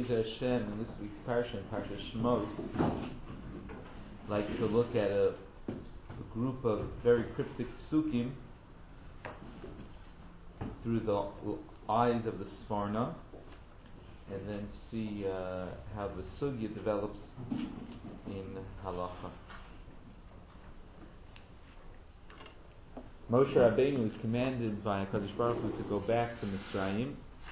Be'ezer Hashem, in this week's parsha, Parsha Shmos, like to look at a group of very cryptic psukim through the eyes of the Sforno, and then see how the sugya develops in halacha. Moshe Rabbeinu is commanded by HaKadosh Baruch Hu to go back to Mitzrayim,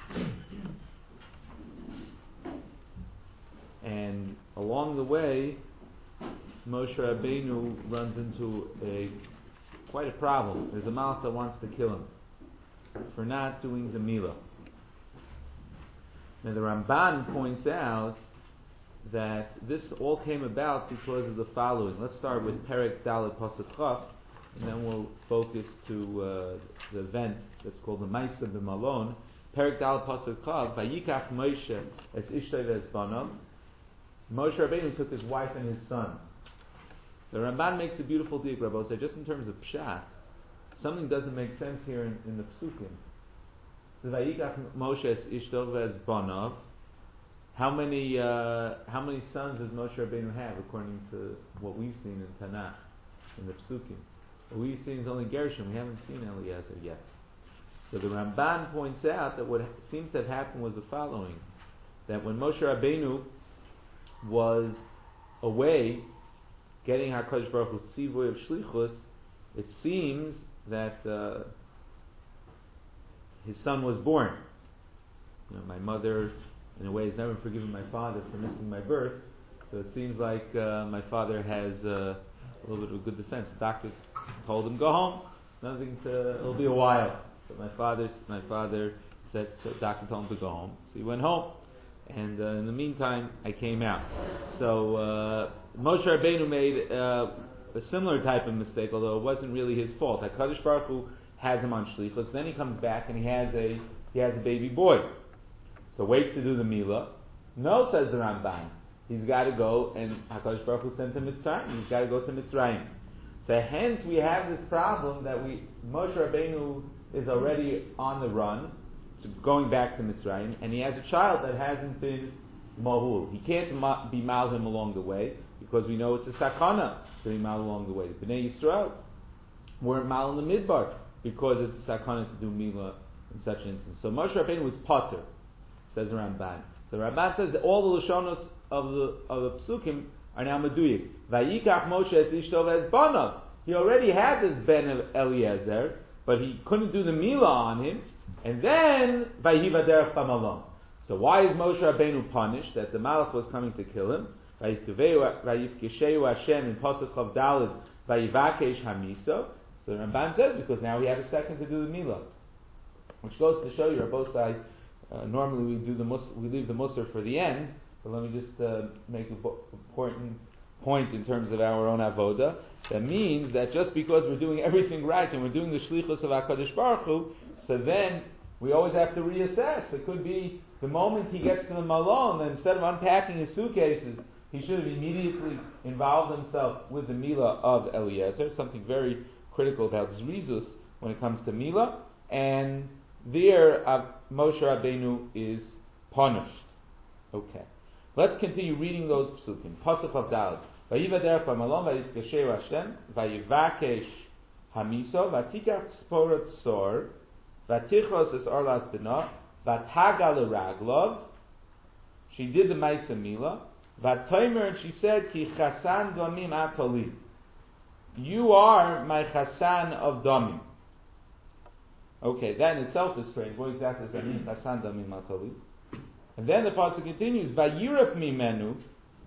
and along the way, Moshe Rabbeinu runs into quite a problem. There's a Malach that wants to kill him for not doing the Milah. Now the Ramban points out that this all came about because of the following. Let's start with Perek Dalet Pasuk Chaf, and then we'll focus to the event that's called the Maisa B'Malon. Perek Dalet Pasuk Chaf, Vayikach Moshe es Ishtay v'es Banav. Moshe Rabbeinu took his wife and his sons. The Ramban makes a beautiful diak, Rabbi said, just in terms of pshat, something doesn't make sense here in the psukim. So Vayikach Moshe es Ishtay v'es Banav. How many sons does Moshe Rabbeinu have according to what we've seen in Tanakh, in the psukim? What we've seen is only Gershom. We haven't seen Eliezer yet. So the Ramban points out that what seems to have happened was the following: that when Moshe Rabbeinu was away, getting HaKadosh Baruch Hu tzivoy of shlichus, it seems that his son was born. My mother, in a way, has never forgiven my father for missing my birth. So it seems like my father has a little bit of a good defense. The doctor told him, go home. It'll be a while. So my father said, so the doctor told him to go home. So he went home. And in the meantime, I came out. So Moshe Rabbeinu made a similar type of mistake, although it wasn't really his fault. HaKadosh Baruch Hu has him on shlichus. Then he comes back and he has a baby boy. So waits to do the Milah. No, says the Ramban. He's got to go, and HaKadosh Baruch Hu sent him to Mitzrayim. He's got to go to Mitzrayim. So hence we have this problem that Moshe Rabbeinu is already on the run, so going back to Mitzrayim, and he has a child that hasn't been mahul. He can't be mal him along the way, because we know it's a sakana to be mal along the way. The Bnei Yisrael weren't mal in the midbar, because it's a sakana to do milah in such an instance. So Moshe Rabbeinu was potter, says Ramban. So Ramban says that all the lashonos of the psukim are now meduyik. Vayikach Moshe es Ishtov es Banav. He already had this ben of Eliezer, but he couldn't do the milah on him. And then Vayiva derech Bamalon. So why is Moshe Rabbeinu punished that the Malach was coming to kill him? Vayifkesheu Hashem in Pasuk Chav Daled Vayivakesh Hamiso. So the Ramban says because now he had a second to do the milah, which goes to show you, both sides. Normally we leave the Musar for the end, but let me just make an important point in terms of our own avoda. That means that just because we're doing everything right and we're doing the shlichus of HaKadosh Baruch Hu, so then we always have to reassess. It could be the moment he gets to the Malon, that instead of unpacking his suitcases, he should have immediately involved himself with the Milah of Eliezer, something very critical about Zrizus when it comes to Milah, and there Moshe Rabbeinu is punished. Okay. Let's continue reading those psukim. Pasuk of Daled. Vayiva derech Bamalon vayikesheu Hashem vayivakesh hamiso vatikach sporat sor vatichros es orlas bina vataga leraglov. She did the Maisa Milah. Vatomer, and she said, Ki chasan damim atoli. You are my chasan of damim. Okay, that in itself is strange. What exactly does that mean? Chasan damim atoli. And then the pasuk continues, Vayiraf mimenu.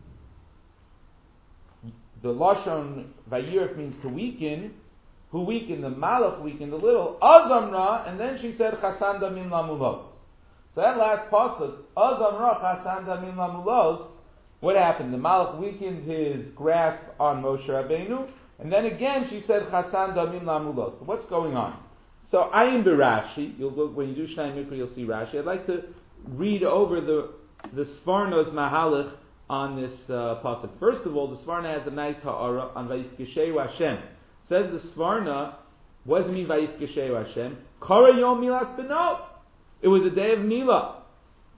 The lashon Vayiraf means to weaken. Who weakened? The Malach weakened a little. Azamra, and then she said, Chasan damim lamulos. So that last pasuk, Azamra Chasan damim lamulos. What happened? The Malach weakened his grasp on Moshe Rabbeinu, and then again she said, Chasan damim lamulos. So what's going on? So Ayin B'Rashi, when you do Shnai Mikra, you'll see Rashi. I'd like to read over the Sforno's Mahalach on this pasuk. First of all, the Sforna has a nice ha'ara on Vayifkesheu Hashem. Says the Sforna, what does it mean Vayifkesheu Hashem? Kara Yom Milas B'no. It was a day of Milah.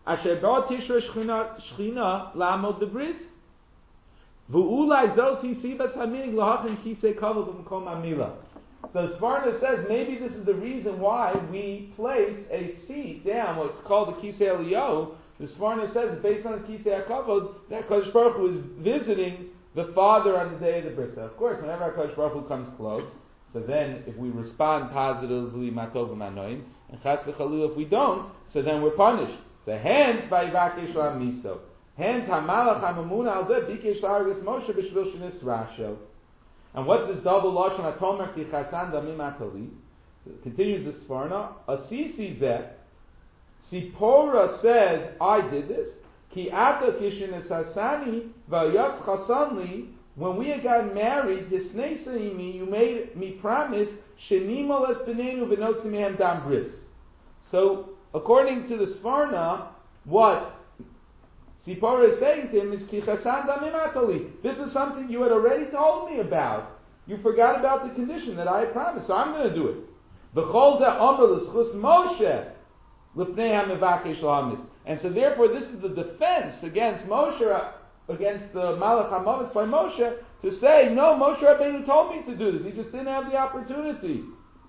Asher ba tishra shchina la'amod bebris. V'ulai zos hisibas haminig lahachin kisei kavod b'mkom amila. So Svarna says maybe this is the reason why we place a seat down, what's called the Kisei Eliyahu. The Svarna says based on the Kisei HaKavod that Kadosh Baruch Hu is visiting the father on the day of the brisa. Of course, whenever Kadosh Baruch Hu comes close, so then if we respond positively, matov v'manoim, and chas v'chalil if we don't, so then we're punished. So hence, vayivakesh la'miso. Hence, hamalach ha'mamuna al zeh bikesh la'argis Moshe b'shvil shenis rashel. And what's this double lashon atomer ki chasan damim atali? So it continues the Sforno. Asisi zeh. Sipora says, I did this. Ki ata kishin esasani v'yas chasanli. When we had gotten married, hisneisayimi, you made me promise shenimol es b'neinu v'notzi mehem dam bris. So, according to the Sforna, what Sipora is saying to him is ki chasan damim atali. This is something you had already told me about. You forgot about the condition that I had promised, so I'm going to do it. V'chol zeh omer l'schus Moshe l'pnei ha'mevakesh la'amis. And so therefore this is the defense against Moshe, against the Malach HaMavis by Moshe, to say, no, Moshe Rabbeinu told me to do this. He just didn't have the opportunity.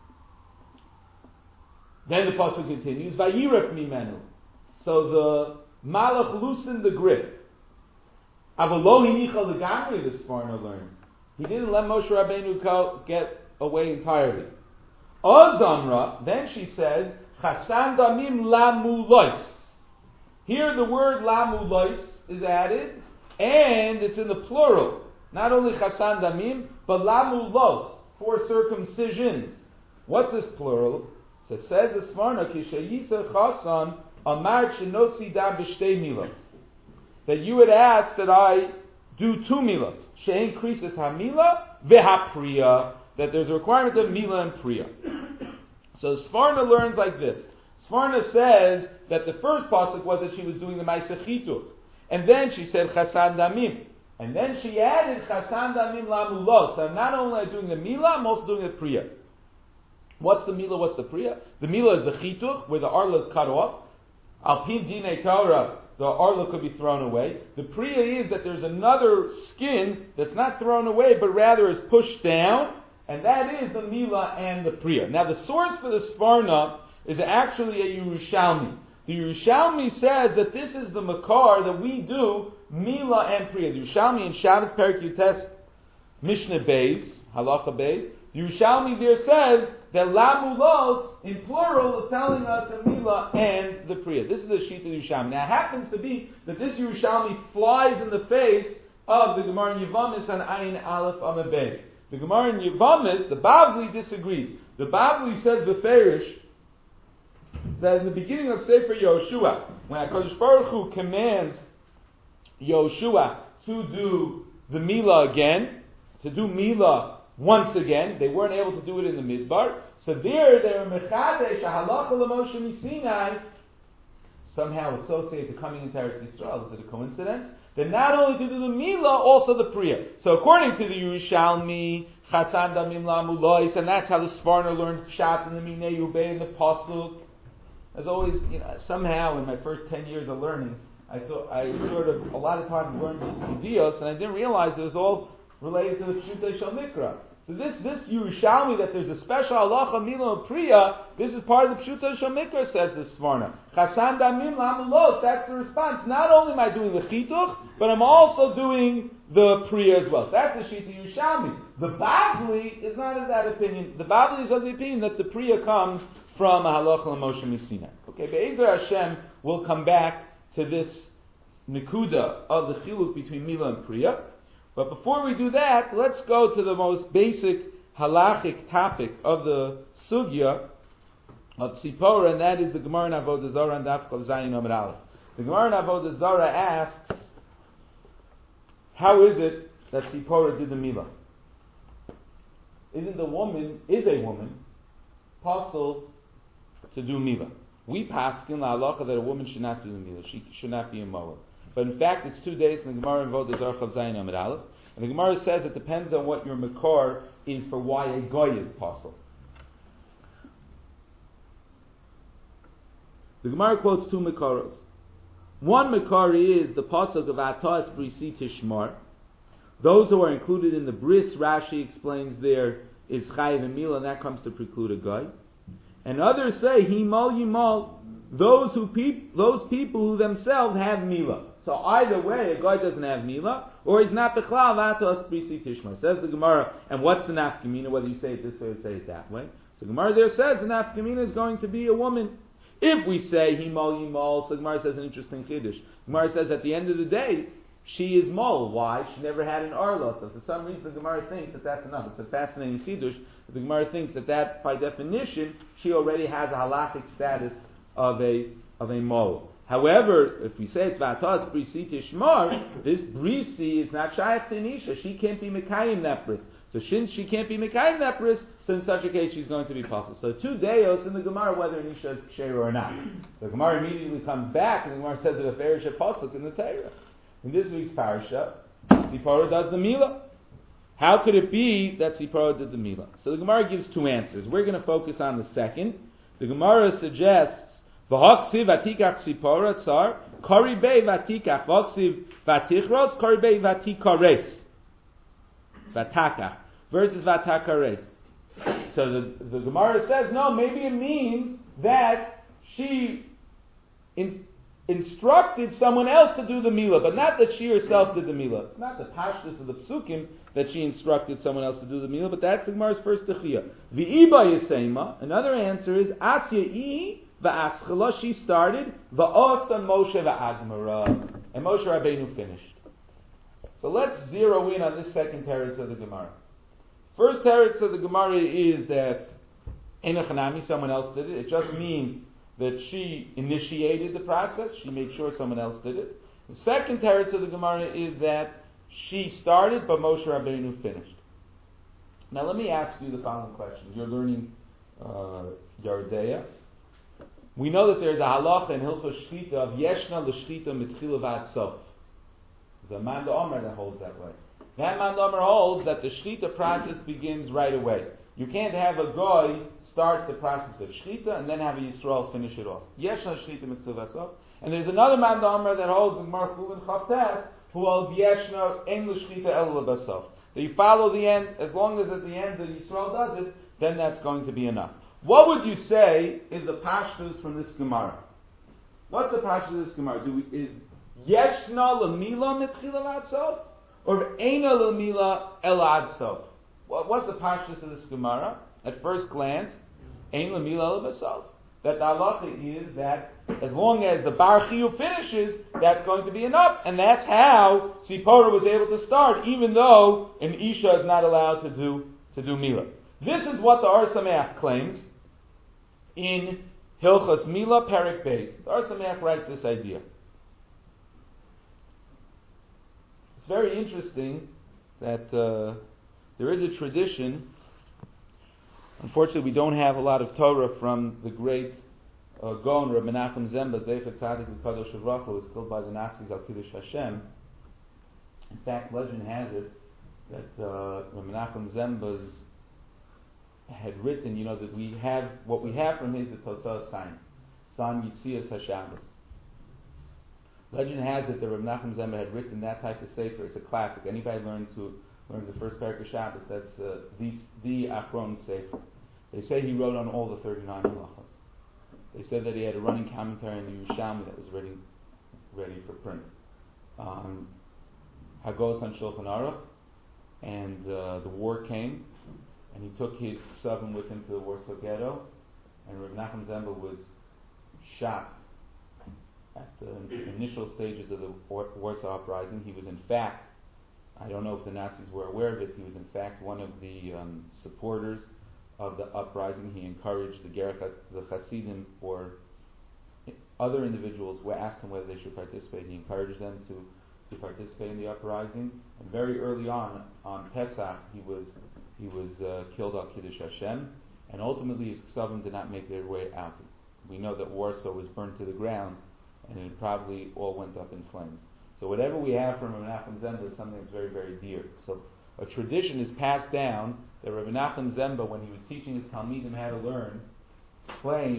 Then the pasuk continues, Vayiref mimenu. So the Malach loosened the grip. Avalo hinicha legamri, the Sforno learns. He didn't let Moshe Rabbeinu get away entirely. Ozamra, then she said, Chasan damim lamulois. Here the word lamulois is added, and it's in the plural. Not only chasan damim, but lamulos, for circumcisions. What's this plural? So it says the Sforno, Kishayisa chasan amar shenotzi dam b'shtei milos. That you would ask that I do 2 milos. She increases hamila v'hapriya. That there's a requirement of mila and priya. So Sforna learns like this. Sforna says that the first pasuk was that she was doing the Ma'aseh Chituch. And then she said Chasan Damim. And then she added Chasan Damim Lamulos. Now not only am I doing the Mila, I'm also doing the Priya. What's the Mila, what's the Priya? The Mila is the Chituch, where the Arla is cut off. Alpin Dinei Torah, the Arla could be thrown away. The Priya is that there's another skin that's not thrown away, but rather is pushed down. And that is the Mila and the Priya. Now the source for the Sforna is actually a Yerushalmi. The Yerushalmi says that this is the Makar that we do Mila and Priya. The Yerushalmi in Shabbos Perek Yutes Mishnah Beis, Halacha Beis, the Yerushalmi there says that Lamulos in plural is telling us the Mila and the Priya. This is the Shita Yerushalmi. Now it happens to be that this Yerushalmi flies in the face of the Gemara in Yevamis on Ayin Aleph Amud Beis. The Gemara in Yevamis, the Bavli disagrees. The Bavli says beferish that in the beginning of Sefer Yoshua, when HaKadosh Baruch Hu commands Yoshua to do the Mila again, to do Mila once again, they weren't able to do it in the Midbar. So there, they were Mechadesh, Halacha L'Moshe Misinai, somehow associate the coming into Eretz Yisrael. Is it a coincidence? That not only to do the Mila, also the Priya. So according to the Yerushalmi, Chasan Damim Lamulois, and that's how the Sforno learns Pshat and the Minei Yubei and the Pasuk. As always, somehow in my first 10 years of learning, I thought I sort of a lot of times learned Yiddios, and I didn't realize it was all related to the Pshutei Shel Mikra. So this Yerushalmi, that there's a special halacha Mila and Priya, this is part of the Pshutei Shel Mikra, says the Sforna. Chasan Damim Lamulos, that's the response. Not only am I doing the Chituch, but I'm also doing the Priya as well. So that's the Shita Yerushalmi. The Bavli is not of that opinion. The Bavli is of the opinion that the Priya comes from a halacha l'Moshe Misinai. Okay, Be'ezer Hashem will come back to this nekuda of the chiluk between Mila and Priya. But before we do that, let's go to the most basic halachic topic of the sugya of Tzipora, and that is the Gemara in Avodah Zarah and Daf Chav Zayin Amud Aleph. The Gemara in Avodah Zarah asks, how is it that Tzipora did the Mila? Is a woman possible to do Mila? We paskin la halacha that a woman should not do the Mila. She should not be a Moab. But in fact, it's 2 days in the Gemara in Avodah Zarah Chav Zayin Amud Aleph. And the Gemara says it depends on what your makar is for why a goy is possible. The Gemara quotes 2 makaros. One Makari is the pasuk of Atas Brisi Tishmar. Those who are included in the bris, Rashi explains there, is chayiv and mila, and that comes to preclude a guy. And others say himal yimal, those people who themselves have mila. So either way, a guy doesn't have mila, or he's not bechlal v'atos brisi tishma. Says the Gemara, and what's the nafkamina? Whether you say it this way or say it that way. So the Gemara there says the nafkamina is going to be a woman. If we say himal yimal, so the Gemara says an interesting chiddush. The Gemara says at the end of the day, she is mol. Why? She never had an arla. So for some reason the Gemara thinks that that's enough. It's a fascinating chiddush. The Gemara thinks that by definition she already has a halachic status of a mol. However, if we say it's v'atas brisi tishmar, this brisi is not shaykh to Nisha. She can't be mekayim that bris. So since she can't be mekayim that bris, so in such a case she's going to be possible. So two deos in the Gemara whether Nisha is ksheira or not. The Gemara immediately comes back and the Gemara says that a ferish pasuk in the Torah. In this week's parasha, Sipora does the Mila. How could it be that Sipora did the Mila? So the Gemara gives two answers. We're going to focus on the second. The Gemara suggests, V'hoksiv vatikach Sipora tsar, kari bei vatikach, v'hoksiv vatichros, kari bei vatikares. Vatakach versus vatakares. So the Gemara says, no, maybe it means that she instructed someone else to do the Mila, but not that she herself did the Mila. It's not the pashtus of the psukim that she instructed someone else to do the Mila, but that's the Gemara's first techiyah. V'iba yisema, another answer is, Atzya'i va'aschala, she started, va'osa Moshe va'agmara, and Moshe Rabbeinu finished. So let's zero in on this second teretz of the Gemara. First teretz of the Gemara is that, Enochanami, someone else did it. It just means that she initiated the process, she made sure someone else did it. The second teretz of the Gemara is that she started, but Moshe Rabbeinu finished. Now let me ask you the following question. You're learning Yardeya. We know that there's a halacha in Hilchos Shchita of Yeshna l'Shchita mitchila v'ad sof. There's a Man D'Omer that holds that way. That Man D'Omer holds that the Shchita process begins right away. You can't have a goy start the process of shchita and then have a Yisrael finish it off. Yeshna shchita mitzvah vatzov. And there's another man d'Omer that holds the Gemara Chulin Chavtes who holds Yeshna ein l'shchita el l'basov. That you follow the end, as long as at the end the Yisrael does it, then that's going to be enough. What would you say is the pashtus from this Gemara? What's the pashtus of this Gemara? Is Yeshna l'mila mitchila vatzov or eina l'mila el adsov? What's the pashtus of this Gemara? At first glance, ein l'mila l'basov. That the halacha is that as long as the bar chiyuv finishes, that's going to be enough, and that's how Sipora was able to start, even though an isha is not allowed to do mila. This is what the Or Sameach claims in Hilchos Mila Perek Beis. The Or Sameach writes this idea. It's very interesting that there is a tradition. Unfortunately, we don't have a lot of Torah from the great Gaon, Reb Menachem Zemba, Zecher Tzadik V'Kadosh Uvracha, who was killed by the Nazis al Kiddush Hashem. In fact, legend has it that Reb Menachem Zemba's had written, that what we have from his the Tosas sign. It's on Yitzias HaShabbos. Legend has it that Reb Menachem Zemba had written that type of sefer. It's a classic. Anybody learns the first parak of Shabbos, that's the Achron Sefer. They say he wrote on all the 39 halachas. They said that he had a running commentary in the Yerushalmi that was ready for print. Hagos on Shulchan Aruch, and the war came, and he took his ksavim with him to the Warsaw Ghetto, and Reb Nachum Zemba was shot at the initial stages of the Warsaw Uprising. He was in fact, I don't know if the Nazis were aware of it, he was in fact one of the supporters of the uprising. He encouraged the Hasidim or other individuals who asked him whether they should participate. He encouraged them to participate in the uprising. And very early on Pesach, he was killed al Kiddush Hashem, and ultimately his ksavim did not make their way out. We know that Warsaw was burned to the ground, and it probably all went up in flames. So whatever we have from Reb Menachem Zemba is something that's very, very dear. So a tradition is passed down that Reb Menachem Zemba, when he was teaching his Talmidim how to learn, claimed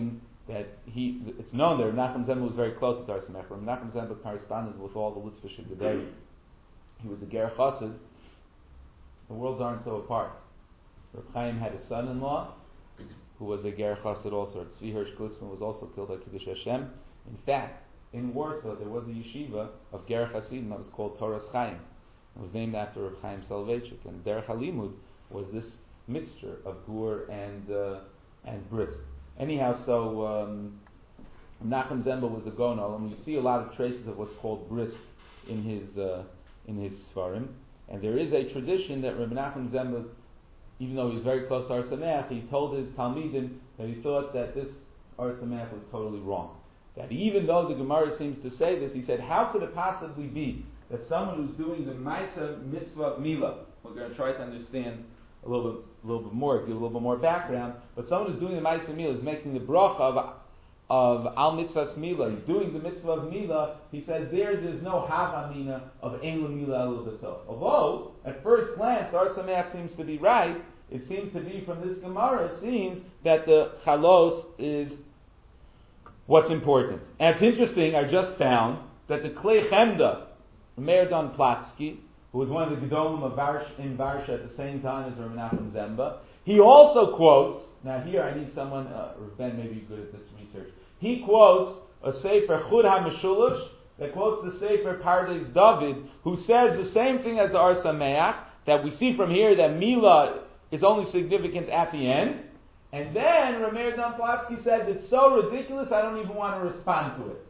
that it's known that Menachem Zembel was very close to Ar Sameach. Menachem Zembel corresponded with all the Litzvish Gedarim. He was a Ger Chassid. The worlds aren't so apart. Reb Chaim had a son-in-law who was a Ger Chassid also. Tzvi Hirsch Glitzman was also killed by Kiddush Hashem. In fact, in Warsaw there was a yeshiva of Ger Chasidim that was called Toras Chaim. It was named after Reb Chaim Soloveitchik, and Derech HaLimud was this mixture of Gur and Bris. Anyhow, so Menachem Zembel was a Gonal, and we see a lot of traces of what's called Bris in his Sfarim. And there is a tradition that Reb Menachem Zembel, even though he was very close to Ar Sameach, he told his Talmidim that he thought that this Ar Sameach was totally wrong. That even though the Gemara seems to say this, he said, how could it possibly be that someone who's doing the Maisa Mitzvah Mila, we're going to try to understand a little bit more, give a little bit more background, but someone who's doing the Maisa Mila is making the bracha of Al Mitzvah Mila, he's doing the Mitzvah of Mila, he says there's no Havamina of Ein Mila El B'Sof. Although, at first glance, Ar Sameach seems to be right, it seems to be from this Gemara, it seems that the Chalos is what's important. And it's interesting, I just found that the Klei Chemda, Meir Don Platsky, who was one of the Gedolim in Varsha at the same time as Reb Menachem Zembel, he also quotes, now here I need someone, Ben may be good at this research, he quotes a Sefer Chud HaMeshulush, that quotes the Sefer Pardes David, who says the same thing as the Ar Sameach, that we see from here that Mila is only significant at the end, and then Rameir Don Platsky says it's so ridiculous I don't even want to respond to it.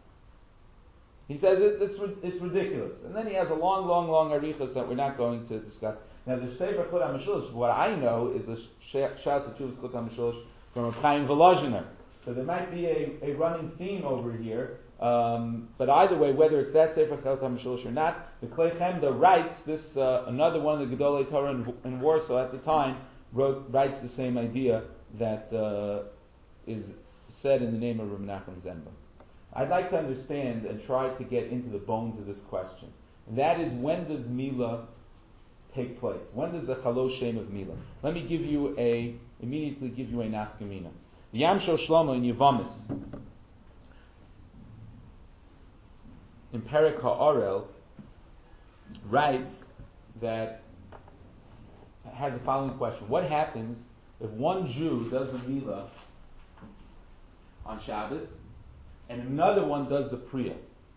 He says it's ridiculous. And then he has a long arichas that we're not going to discuss. Now the Sefer Chud HaMeshulush, what I know is the Shas HaTshuvas Chud HaMeshulush from Reb Chaim Volozhiner. So there might be a running theme over here. But either way, whether it's that Sefer Chud HaMeshulush or not, the Klei Chemda writes this, another one of the Gedolei Torah in Warsaw at the time, writes the same idea that is said in the name of Reb Menachem Zembel. I'd like to understand and try to get into the bones of this question. And that is, when does Mila take place? When does the Chalosh Shem of Mila? Let me immediately give you a nafkamina. The Yamshel Shlomo in Yevamis, in Perek HaOrel, writes that, has the following question. What happens if one Jew does the Mila on Shabbos, and another one does the Priya?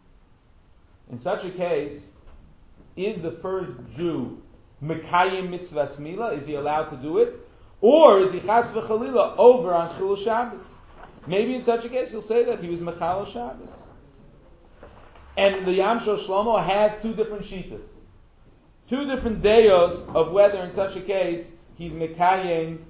In such a case, is the first Jew Mekayim Mitzvahs Mila? Is he allowed to do it? Or is he Chas V'Chalila over on Chilul Shabbos? Maybe in such a case he'll say that he was Mechal Shabbos. And the Yamshel Shlomo has two different shitas. Two different deos of whether in such a case he's Mekayim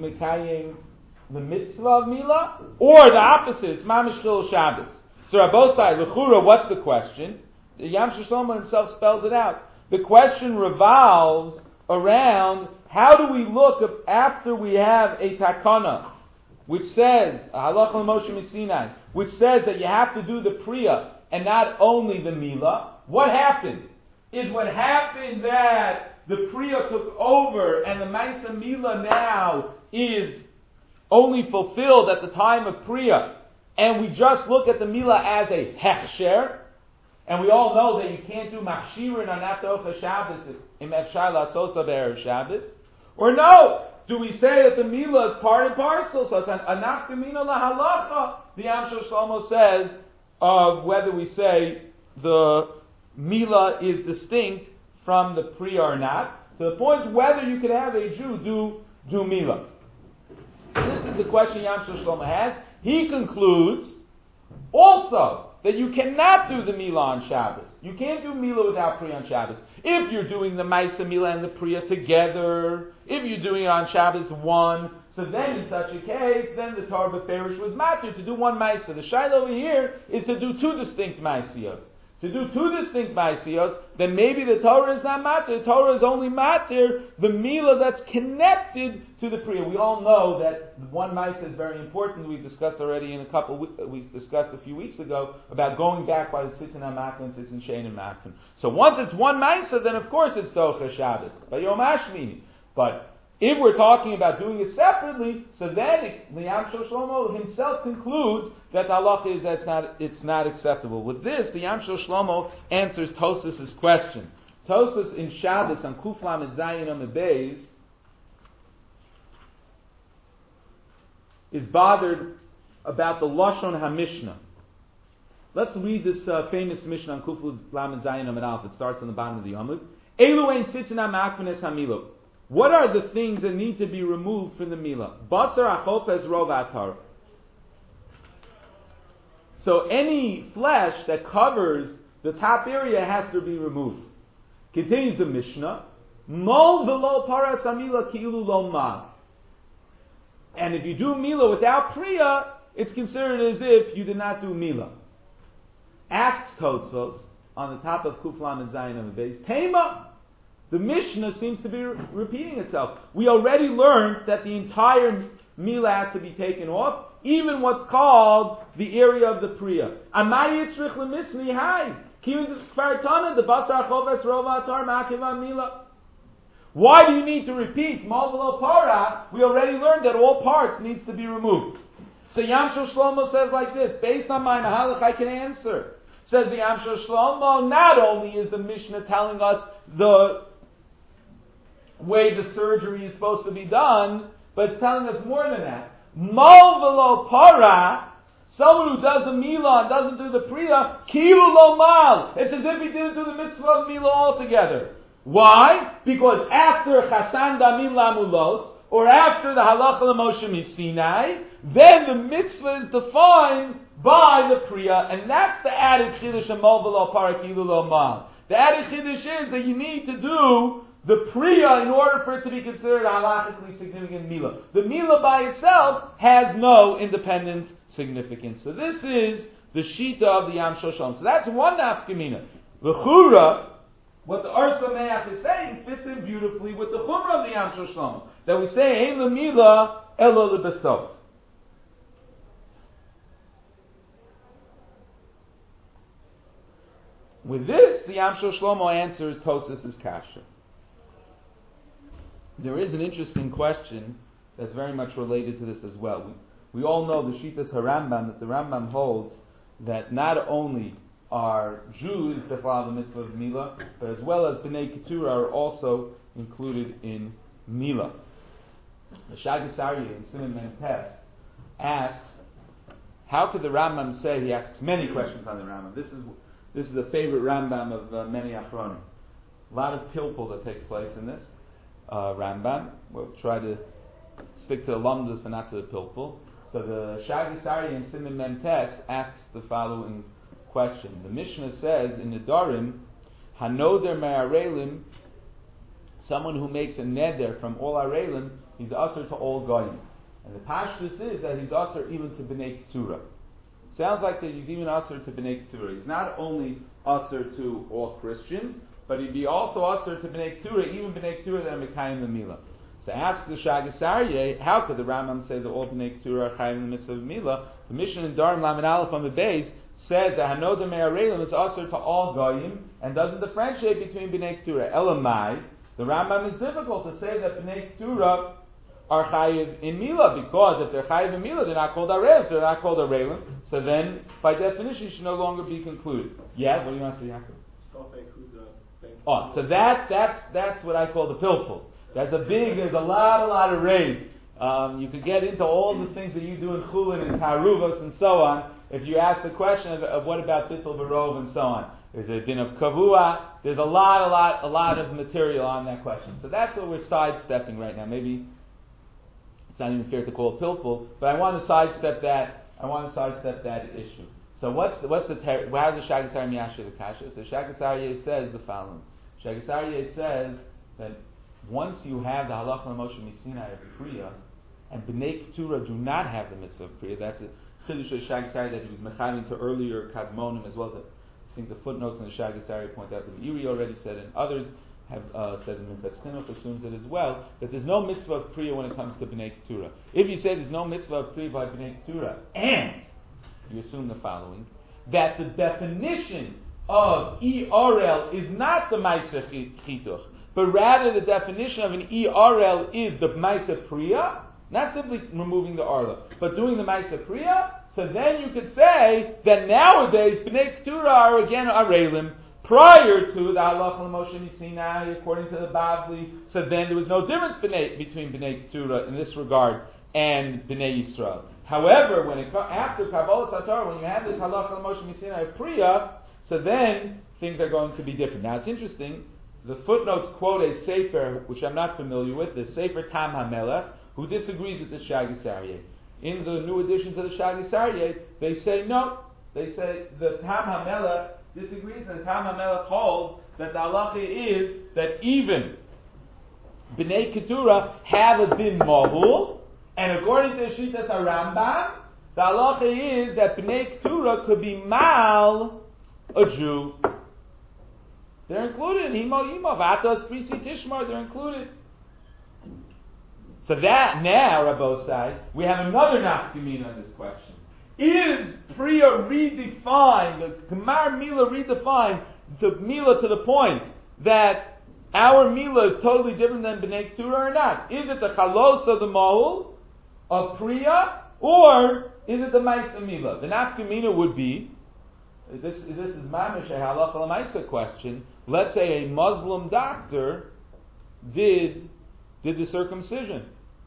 the mitzvah of Mila, or the opposite, it's Mamish Chilul Shabbos. So Rabbosai, L'chura, what's the question? The Yamshel Shlomo himself spells it out. The question revolves around, how do we look after we have a takana, which says, Halach Moshe Misinai, which says that you have to do the Priya, and not only the Mila. What happened? Is what happened that the Priya took over, and the Maisa Mila now is only fulfilled at the time of Priya, and we just look at the Mila as a Hechsher, and we all know that you can't do Machshirin on After Shabbos in Efshai Lasosa Be'er Shabbos? Or no, do we say that the Mila is part and parcel? So it's an Anachkamina Lahalacha. The Yamshel Shlomo says of whether we say the Mila is distinct from the Priya or not, to the point whether you could have a Jew do Mila. So this is the question Yamshel Shlomo has. He concludes also that you cannot do the Mila on Shabbos. You can't do Mila without Priya on Shabbos. If you're doing the Maisa Mila and the Priya together, if you're doing it on Shabbos one, so then in such a case, then the Torah Beferish was matir to do one Maisa. The Shaila over here is to do two distinct Maisiyos. To do two distinct Maisiyos, then maybe the Torah is not matir. The Torah is only matir the Mila that's connected to the Priya. We all know that one Maisa is very important. We've discussed already we discussed a few weeks ago about going back by the Tzitzin HaMakon and Tzitzin Shein and Makon. So once it's one Maisa, then of course it's Docha Shabbos, by Yom Hashmini. But If we're talking about doing it separately, so then the Yamshel Shlomo himself concludes that the halacha is that it's not acceptable. With this, the Yamshel Shlomo answers Tosfos' question. Tosfos in Shabbos on Kuf Lamed Zayin on the Beis is bothered about the Lashon HaMishnah. Let's read this famous Mishnah on Kuf Lamed Zayin Amud Aleph. It starts on the bottom of the Amud. Elu ein tzitzina ma'akvenes hamilo. What are the things that need to be removed from the Milah? Basar achofes rov atar. So any flesh that covers the top area has to be removed. Continues the Mishnah. Mol v'lo paras hamila ki'ilu lo ma. And if you do Milah without Priya, it's considered as if you did not do Milah. Asks Tosfos on the top of Kuf Lamed Zayin on the base, Tema. The Mishnah seems to be repeating itself. We already learned that the entire Milah has to be taken off, even what's called the area of the Priya. Amay yitzrich lemisni hai. Kiyun kfartana the basar choves rova atar ma'akiva Milah. Why do you need to repeat Mal v'lo para? We already learned that all parts needs to be removed. So Yamshel Shlomo says like this, based on my Nahalach I can answer. Says the Yamshel Shlomo, not only is the Mishnah telling us the way the surgery is supposed to be done, but it's telling us more than that. Mal v'lo para, someone who does the Milah and doesn't do the Priya, kilu lo mal. It's as if he didn't do the mitzvah of Milah altogether. Why? Because after Chasan Damim Lamulos, or after the Halacha L'Moshe Misinai, then the mitzvah is defined by the Priya, and that's the added Chiddush of Mol V'lo Para Kilu Lo Mal. The added Chiddush is that you need to do the Priya in order for it to be considered a halachically significant Milah. The Milah by itself has no independent significance. So this is the Shita of the Yamshel Shlomo. So that's one nafkamina. The Chura, what the Or Sameach is saying, fits in beautifully with the Chumrah of the Yamshel Shlomo. That we say, Ein l'milah elo l'besof. With this, the Yamshel Shlomo answers Tosfos' kasha. There is an interesting question that's very much related to this as well. We all know the Shitas HaRambam, that the Rambam holds that not only are Jews that follow the mitzvah of Milah, but as well as Bnei Keturah are also included in Milah. The Shagas Aryeh in Siman Mem asks, how could the Rambam say, he asks many questions on the Rambam. This is a favorite Rambam of many Achronim. A lot of pilpul that takes place in this Rambam. We'll try to stick to the Lamdas and not to the pilpul. So the Shagas Aryeh in Siman Mem asks the following question. The Mishnah says in Nedarim, Hanoder me'arelim, someone who makes a neder from all arelim, he's usher to all goyim. And the pashtus is that he's usher even to Bnei Keturah. Sounds like that he's even usher to Bnei Keturah. He's not only usher to all Christians, but he'd be also usher to Bnei Keturah, even Bnei Keturah that are mekayim the milah. So ask the Shagas Aryeh, how could the Rambam say that all Bnei Keturah are chayim in the mitzvah of milah? The Mishnah in Darim Lamed Aleph on the base says that Hanoda Me'arelim is usher to all goyim and doesn't differentiate between Bnei Keturah. Elamai, the Rambam is difficult to say that Bnei Keturah are chayiv in milah, because if they're chayiv in milah, they're not called arelim. If they're not called arelim, so then by definition should no longer be concluded. Yeah, what do you want to say, Yaakov? So that's what I call the pilpul. There's a lot of raid. You could get into all the things that you do in Chulin and Taruvos and so on. If you ask the question of what about Bittul Barov and so on, is it a din of Kavua? There's a lot of material on that question. So that's what we're sidestepping right now. Maybe it's not even fair to call it pilpul, but I want to sidestep that. Issue. So how does the Shagas Aryeh Yasher the Kasha? So Shagas Aryeh says the following. Shagas Aryeh says that once you have the Halacha L'Moshe Misinai of Priya, and Bnei Keturah do not have the mitzvah of Priya, that's a Chiddush of Shagas Aryeh that he was mechayim to earlier Kadmonim as well. I think the footnotes in the Shagas Aryeh point out that Iri already said, and others have said in Minchas Chinuch assumes it as well, that there's no mitzvah of Priya when it comes to Bnei Keturah. If you say there's no mitzvah of Priya by Bnei Keturah, and you assume the following, that the definition of ERL is not the Ma'aseh Chituch, but rather the definition of an ERL is the Maisa Priya, not simply removing the Arla, but doing the Maisa Priya. So then you could say that nowadays B'nai Keturah are again Arelim. Prior to the Halacha L'Moshe Misinai, according to the Bavli, so then there was no difference between B'nai Keturah in this regard and B'nai Yisrael. However, after Kabbalah Satar, when you have this Halacha L'Moshe Misinai Priya, so then things are going to be different. Now it's interesting, the footnotes quote a Sefer, which I'm not familiar with, the Sefer Tam HaMelech, who disagrees with the Shagis Aryeh. In the new editions of the Shagis Aryeh, they say no. They say the Tam HaMelech disagrees, and Tam HaMelech holds that the halacha is that even B'nai Keturah have a din mahul, and according to Shitas HaRambam, the halacha is that B'nai Keturah could be mal a Jew. They're included in Himo Yimo, Vatos, Prisi, Tishmar, they're included. So that, now, Rabbosai, we have another nafkamina on this question. Is Priya redefined, the Gemar Mila redefined the Mila to the point that our Mila is totally different than B'nai Keturah or not? Is it the Chalos of the Mo'ul of Priya, or is it the Maisa Mila? The nafkamina would be, this is Mamish a Halacha L'Maisa question. Let's say a Muslim doctor did the circumcision.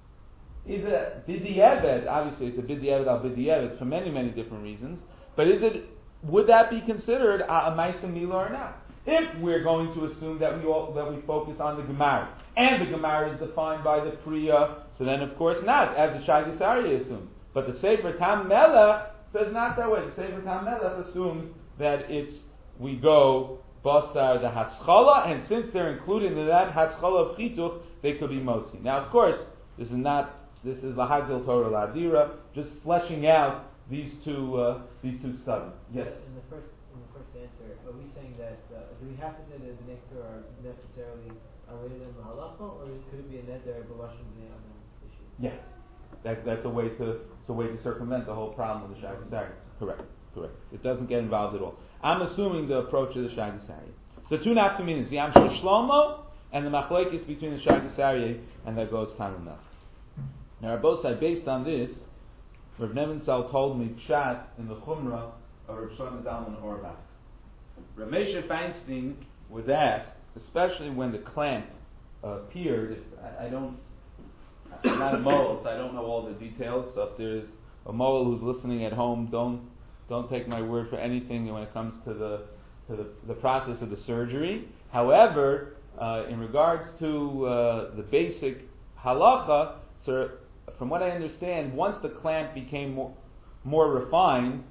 Did the Eved, obviously it's a Bid the Eved al Bid the Eved for many, many different reasons, but would that be considered a Maisa Mila or not? If we're going to assume that we focus on the Gemara, and the Gemara is defined by the Priya, so then of course not, as the Shagis Aryeh assumes. But the Sefer Tam Melech says not that way. The Sefer Tam Melech assumes that we go Basar the Haschala, and since they're included in that Haschala of Chituch, they could be Motzi. Now of course, this is Lahagdil Torah Ladira, just fleshing out these two studies. Yes? In the first answer, are we saying that, do we have to say that the Nektar are necessarily Arelim Halacha, or could it be a Neder B'Lashon B'nei Adam issue? Yes. That's a way to circumvent the whole problem of the Shagis Aryeh. Correct. It doesn't get involved at all. I'm assuming the approach of the Shagis Aryeh. So two nafkaminas, the Yam Shel Shlomo and the machlekes between the Shagis Aryeh and that goes Tanunach. Now, Rabbosai, based on this, Rav Nebenzahl told me pshat in the Chumrah of Rav Shlomo Zalman Auerbach. Rav Moshe Feinstein was asked, especially when the clamp appeared. I'm not a moel, so I don't know all the details. So if there's a moel who's listening at home, don't take my word for anything when it comes to the process of the surgery. However, in regards to the basic halacha, so from what I understand, once the clamp became more refined,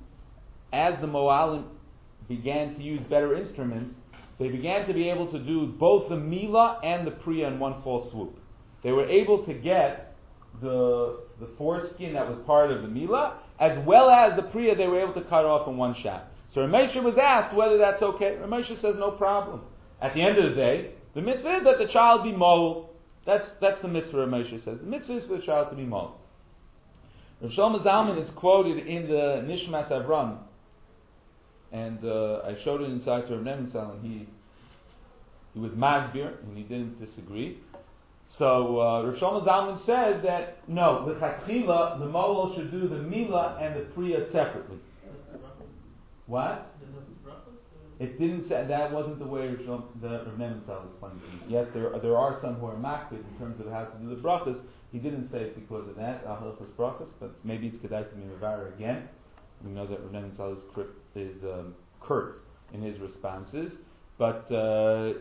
as the Moalim began to use better instruments, they began to be able to do both the Mila and the Priya in one fell swoop. They were able to get the foreskin that was part of the Mila, as well as the Priya they were able to cut off in one shot. So Ramesha was asked whether that's okay. Ramesha says no problem. At the end of the day, the mitzvah is that the child be mo'ul. That's the mitzvah Ramesha says. The mitzvah is for the child to be mo'ul. Rav Shlomo Zalman is quoted in the Nishmas Avram, and I showed it inside to Rav Nebenzahl, and he was masbir, and he didn't disagree. So Rav Shlomo Zalman said that no, l'chatchila the mo'ul should do the Mila and the Priya separately. What? It didn't say, that wasn't the way Rav Nebenzahl explained it. Yes, there are some who are makbid in terms of how to do the brachas. He didn't say it because of that, halachas brachas, but maybe it's kedai to be mevarer again. We know that Rav Nebenzahl is curt in his responses, but Rav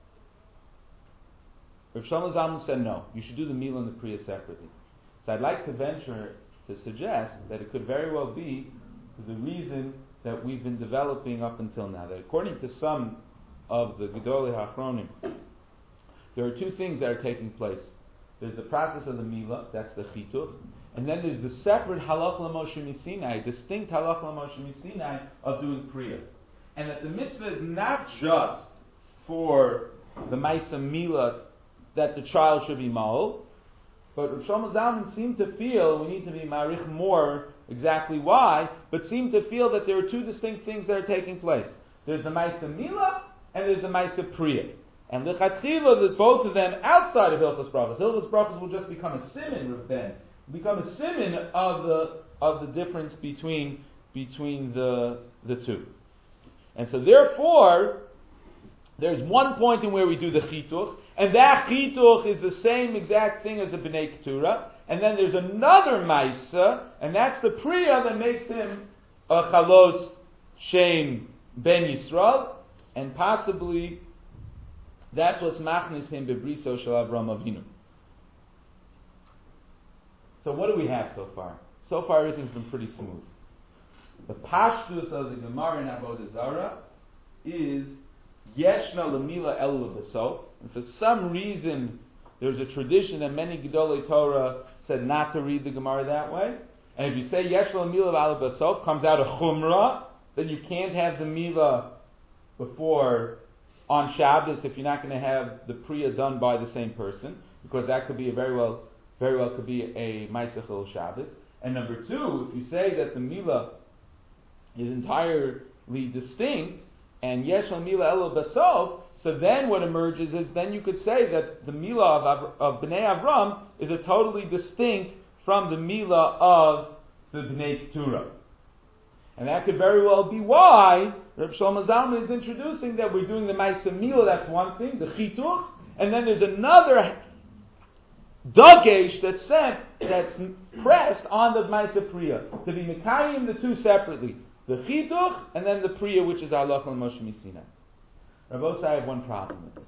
Shlomo Zalman said no, you should do the Mila and the Priya separately. So I'd like to venture to suggest that it could very well be the reason that we've been developing up until now. That according to some of the Gedolei HaAchronim, there are two things that are taking place. There's the process of the Mila, that's the Chituch, and then there's the separate Halach L'Moshe Misinai, distinct Halach L'Moshe Misinai of doing Priya. And that the mitzvah is not just for the Maisa Mila that the child should be Ma'ul, but Rav Shlomo Zalman seemed to feel, we need to be marich more exactly why, but seemed to feel that there are two distinct things that are taking place. There's the Maisa Mila and there's the Maisa Priya. And lichatchila, that both of them outside of Hilchos Brachos. Hilchos Brachos will just become a siman, Rav Ben. Become a siman of the difference between the two. And so therefore, there's one point in where we do the chituch, and that chituch is the same exact thing as a b'nei ketura. And then there's another maisa, and that's the priya that makes him a chalos shem ben Yisrael, and possibly that's what's machnis him bebriso shel Avram Avinu. So what do we have so far? So far everything's been pretty smooth. The pashtus of the Gemara in Avodah Zarah is yeshna lemila elu b'sof, and for some reason there's a tradition that many Gedolei Torah said not to read the Gemara that way. And if you say yeshna lemila elu b'sof, comes out of chumrah, then you can't have the mila before on Shabbos if you're not going to have the priya done by the same person, because that could be very well could be a Maaseh Chilul Shabbos. And number two, if you say that the mila is entirely distinct, and yesh al mila elo basov, so then what emerges is then you could say that the mila of Bnei Avram is a totally distinct from the mila of the Bnei Ketura. And that could very well be why Reb Shlomo Zalman is introducing that we're doing the Maaseh Mila, that's one thing, the Chituch, and then there's another Dagesh that's pressed on the Maaseh Priya, to be Mekayim the two separately. The Chituch, and then the Priya, which is Halach al Moshe Misina. Rav Osai, I have one problem with this.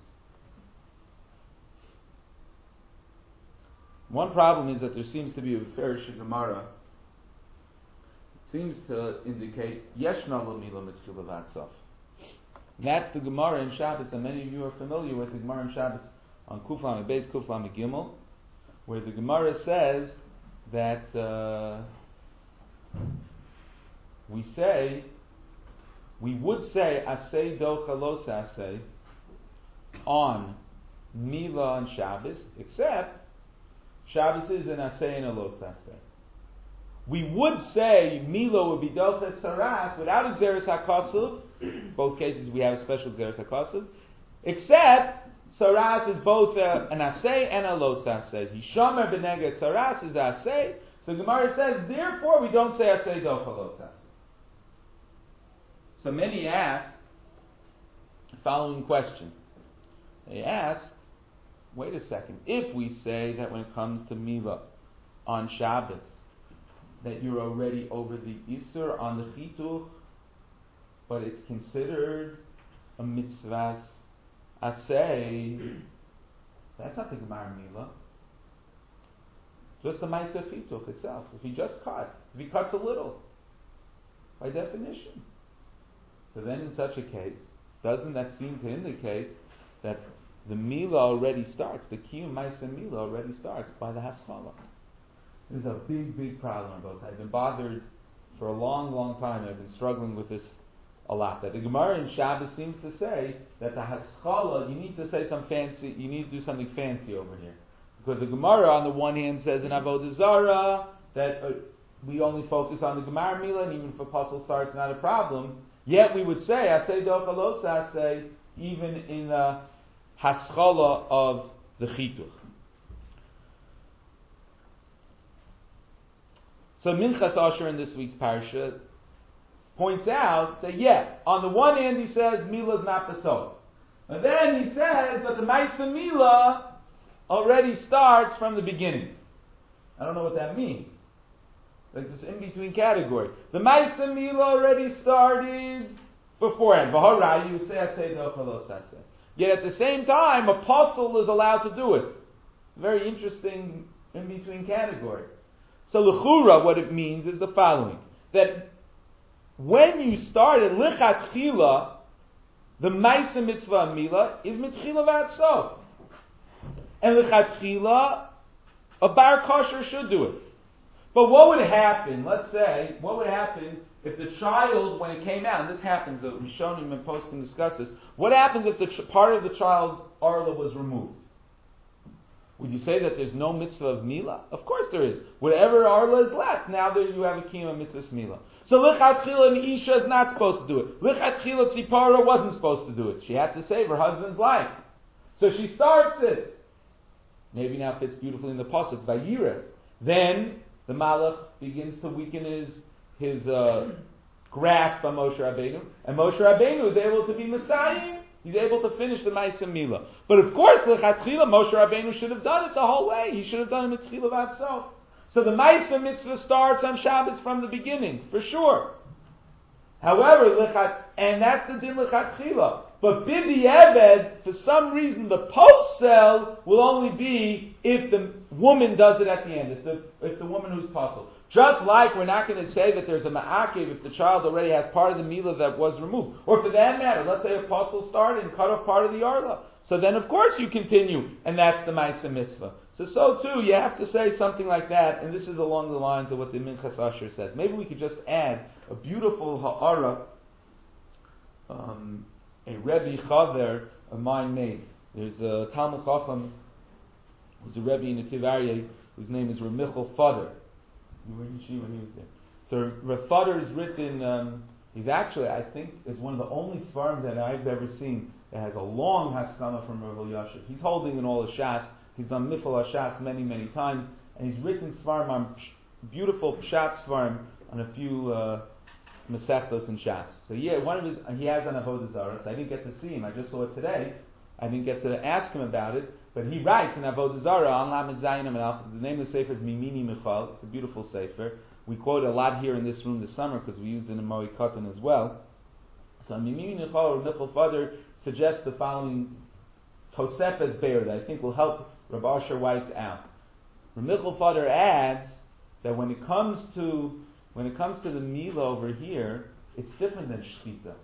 One problem is that there seems to be a Ferish Gemara seems to indicate Yeshna L'Mila Mitzvah Vatsof. That's the Gemara in Shabbos, and many of you are familiar with the Gemara in Shabbos on Kuflam Beis Kuflam Gimel, where the Gemara says that we would say Asay Docha Los Asay on Mila on Shabbos, except Shabbos is an Asay and a Los Asay. We would say Mila would be Docha Saras without Xeris HaKosuv. Both cases we have a special Xeris HaKosuv, except Saras is both an Asay and a Los Asay. Hishomer B'neged Saras is Asay. So Gemara says, therefore we don't say Asay Docha Los Asay. So many ask the following question. They ask, wait a second, if we say that when it comes to Mila on Shabbos, that you're already over the Isser on the Chituch, but it's considered a mitzvah Asay, that's not the Gemara Mila. Just the Maaseh Chituch itself. If he cuts a little, by definition. So then in such a case, doesn't that seem to indicate that the Mila already starts, the Kiyum Maaseh Mila already starts by the Haskalah? This is a big, big problem. I've been bothered for a long, long time. I've been struggling with this a lot. That the Gemara in Shabbos seems to say that the Haskalah, you need to do something fancy over here. Because the Gemara on the one hand says in Avodah Zarah that we only focus on the Gemara Mila, and even if a puzzle starts, not a problem. Yet we would say, Asay Docha Los Asay, even in the Haskalah of the Chituch. So Minchas Asher in this week's parsha points out that on the one hand he says Mila is not Pasol, and then he says that the Maaseh Mila already starts from the beginning. I don't know what that means. Like this in between category. The Maaseh Mila already started beforehand. V'horai, you would say Asay Docha Los Asay. Yet at the same time, a puzzle is allowed to do it. It's a very interesting in between category. So l'chura, what it means is the following: that when you started lichatchila, the Maaseh Mitzvah Mila is mitchila v'atzov, and lichatchila, a bar kosher should do it. But what would happen? Let's say, what would happen if the child, when it came out, and this happens, the Rishonim and Post can discuss this. What happens if the part of the child's arla was removed? Would you say that there's no mitzvah of Mila? Of course there is. Whatever arla is left, now that you have a kiyum mitzvah Mila. So lichatchila and Isha is not supposed to do it. Lichatchila Tzipara wasn't supposed to do it. She had to save her husband's life. So she starts it. Maybe now fits beautifully in the pasuk Vayireh. Then the Malach begins to weaken his grasp on Moshe Rabbeinu, and Moshe Rabbeinu is able to be Messiah. He's able to finish the Ma'aseh Milah. But of course, L'chatchila, Moshe Rabbeinu should have done it the whole way. He should have done it Mitzchila Vatsof. So the Ma'aseh Mitzvah starts on Shabbos from the beginning, for sure. However, and that's the din L'chatchila. But Bidi Eved, for some reason, the post-sell will only be if the woman does it at the end, if the woman who's puzzled. Just like we're not going to say that there's a ma'akev if the child already has part of the milah that was removed. Or for that matter, let's say a puzzle started and cut off part of the arla. So then of course you continue, and that's the Ma'aseh Mitzvah. So too, you have to say something like that, and this is along the lines of what the Minchas Asher says. Maybe we could just add a beautiful ha'ara, a Rebbe Chaver of mine made. There's a Talmud Chacham who's a Rebbe in Netiv Aryeh whose name is Ramichel Fader. You were in Yeshiva when he was there. So Rav Fader is written, he's actually, I think, is one of the only Svarim that I've ever seen that has a long Haskama from Rav Elyashiv. He's holding in all the Shas. He's done Mifal HaShas many, many times. And he's written Svarim on beautiful Pshat Svarim on a few Masechtos and Shas. So yeah, one of his, he has an Avodah Zarah. So I didn't get to see him. I just saw it today. I didn't get to ask him about it. But he writes in Avodah Zarah on Lamed Zayin and Alpha. The name of the sefer is Mimini Michal. It's a beautiful sefer. We quote a lot here in this room this summer because we used it in Moed Katan as well. So Mimini Michal or Michal Fader suggests the following Tosefes Be'er that I think will help Rabbi Asher Weiss out. Michal Fader adds that when it comes to the Milah over here, it's different than Shechita.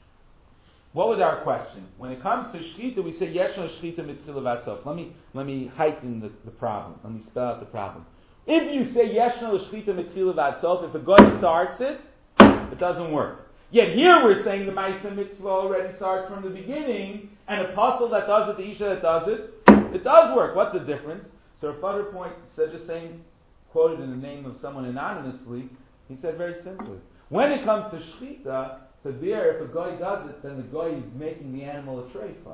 What was our question? When it comes to Shechita, we say Yeshna Shechita Mitzchila Vatsof. Let me heighten the problem. Let me spell out the problem. If you say Yeshna Shechita Mitzchila Vatsof, if a guy starts it, it doesn't work. Yet here we're saying the Ma'aseh Mitzvah already starts from the beginning, and a puzzle that does it, the Isha that does it, it does work. What's the difference? So a further point said the same, quoted in the name of someone anonymously. He said very simply, when it comes to Shechita, so there, if a guy does it, then the guy is making the animal a treifa.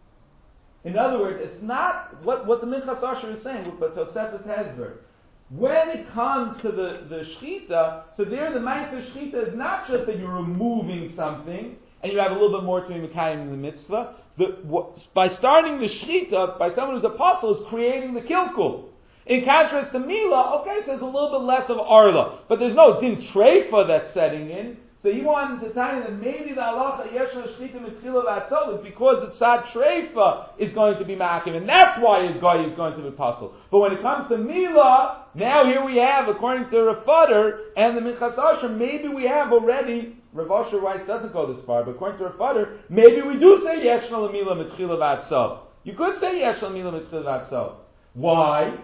In other words, it's not what the Minchas Asher is saying, but Tosefes Hezber. When it comes to the Shechita, so there the Ma'aseh Shechita is not just that you're removing something, and you have a little bit more to be Mekayim in the mitzvah. By starting the Shechita, by someone who's apostle, is creating the kilkul. In contrast to Milah, okay, so there's a little bit less of Arla, but there's no din treifa that's setting in. So he wanted to tell you that maybe the halacha Yeshna Shechita Mitzchila Vatsof is because the tzad treifa is going to be ma'akim, and that's why his guy is going to be apostle. But when it comes to Milah, now here we have, according to Rav Fader and the Minchas Asher, maybe we have already, Rav Asher Weiss doesn't go this far, but according to Rav Fader, maybe we do say Yeshna L'Milah Mitzchila Vatsof. You could say Yeshna L'Milah Mitzchila Vatsof. Why?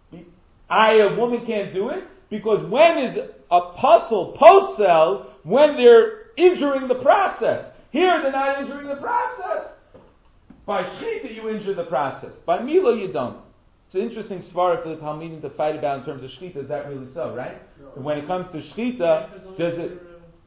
A woman can't do it? Because when is a puzzle post-sell when they're injuring the process? Here they're not injuring the process. By Shechita you injure the process. By Milah you don't. It's an interesting svara for the Talmidim to fight about in terms of Shechita. Is that really so, right? No. And when it comes to Shechita, does it...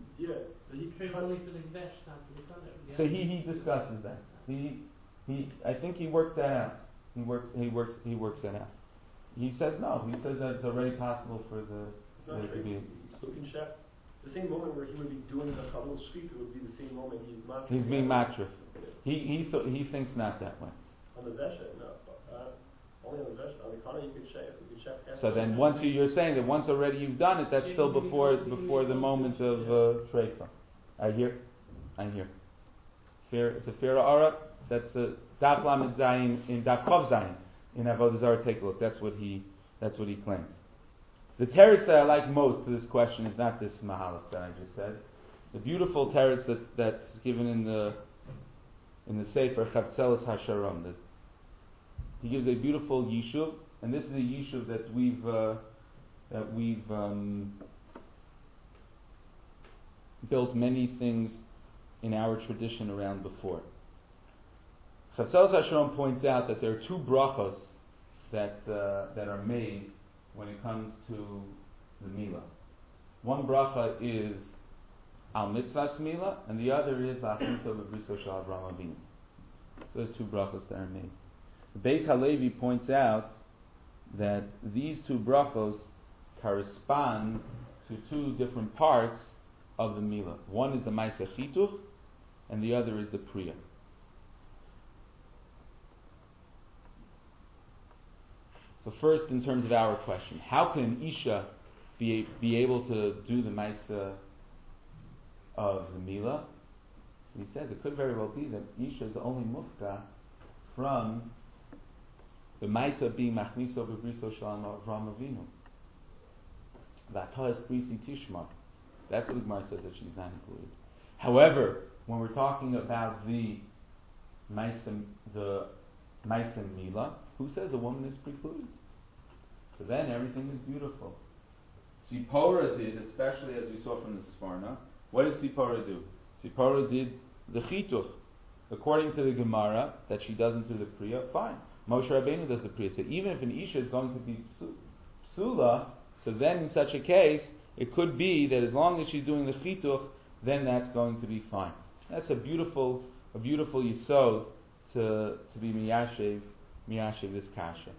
So he discusses that. I think he worked that out. He works that out. He says no. He says that it's already possible for there to be. So you can check the same moment where he would be doing the Kabul Shechita would be the same moment he's being matrif. He thinks not that way. On the Vesha, no. Only on the Vesha. On the Kana you can check. So then once you're saying that once already you've done it, that's still before the moment of treifa. I hear. Fair. It's a fair aura. That's the Daf Lamed Zayin in Daf Chav Zayin. In Avodah Zarah, take a look. That's what he claims. The teretz that I like most to this question is not this mahalach that I just said. The beautiful teretz that's given in the Sefer Chavtzelis Hasharom. He gives a beautiful yishuv, and this is a yishuv that we've built many things in our tradition around before. Chavtzelis Hasharom points out that there are two brachos that are made when it comes to the Milah. One bracha is Al Mitzvahs Milah, and the other is La'achniso B'briso Shel Avraham Avinu. So the two brachos that are made. The Beis Halevi points out that these two brachos correspond to two different parts of the Milah. One is the Maaseh Chituch, and the other is the Priya. So first, in terms of our question, how can an Isha be able to do the Maaseh of the Milah? So he says it could very well be that Isha is only mufka from the Maaseh being Machniso B'Briso Shalom Avraham Avinu. V'atahas Brisi Tishma. That's what the Gemara says that she's not included. However, when we're talking about the Maaseh Milah, who says a woman is precluded? So then everything is beautiful. Tzipora did, especially as we saw from the Sforna. What did Tzipora do? Tzipora did the Chituch. According to the Gemara, that she doesn't do the Priya, fine. Moshe Rabbeinu does the Priya. So even if an Isha is going to be Psula, so then in such a case, it could be that as long as she's doing the Chituch, then that's going to be fine. That's a beautiful yisod to be miyashev this kasha.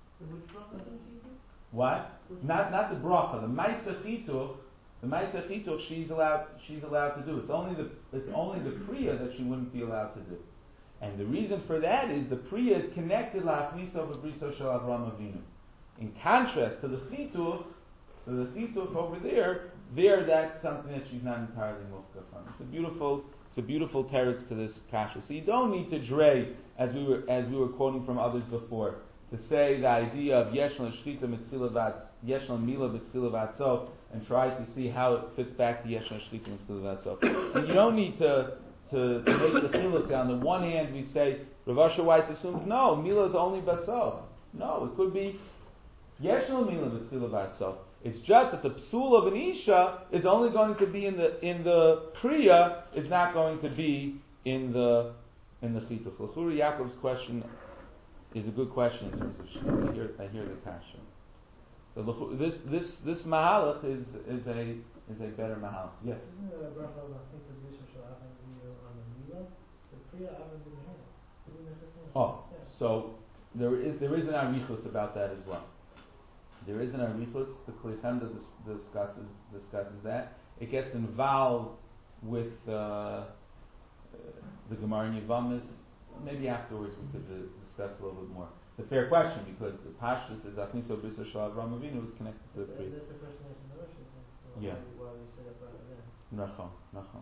What? Not the bracha. The Maaseh Chituch, she's allowed to do. It's only the Priya that she wouldn't be allowed to do. And the reason for that is the Priya is connected la'achniso v'briso shel Avraham Avinu. In contrast to the Chituch, over there that's something that she's not entirely mufka from. It's a beautiful teretz to this kasha. So you don't need to dray, as we were quoting from others before, to say the idea of yeshlan shchita mitchilavat, yeshlan mila mitchilavat vatso, and try to see how it fits back to yeshlan shchita mitchilavat vatso. And you don't need to make the chiluk. On the one hand, we say Rav Asher Weiss assumes no, mila is only baso. No, it could be yeshlan mila mitchilavat vatso. It's just that the psul of an isha is only going to be in the priya, is not going to be in the chituch. L'churi Yaakov's question is a good question in terms of shchita. I hear the kasha. So this mahalach is a better mahalach. Yes. Isn't the bracha of Machniso B'Briso Shel Avraham Avinu on the Milah? The Priya Avram didn't have it. Oh, so there is an arichus about that as well. There is an arichus. The Kli Chemda discusses that. It gets involved with the Gemara in Yevamos. Maybe afterwards we could discuss a little bit more. It's a fair question because the Pashtus is Achniso B'Briso Shel Avraham Avinu is connected to the Priya. That's the person that's in the Rosh. Yeah. Why we set up right there. Nachon.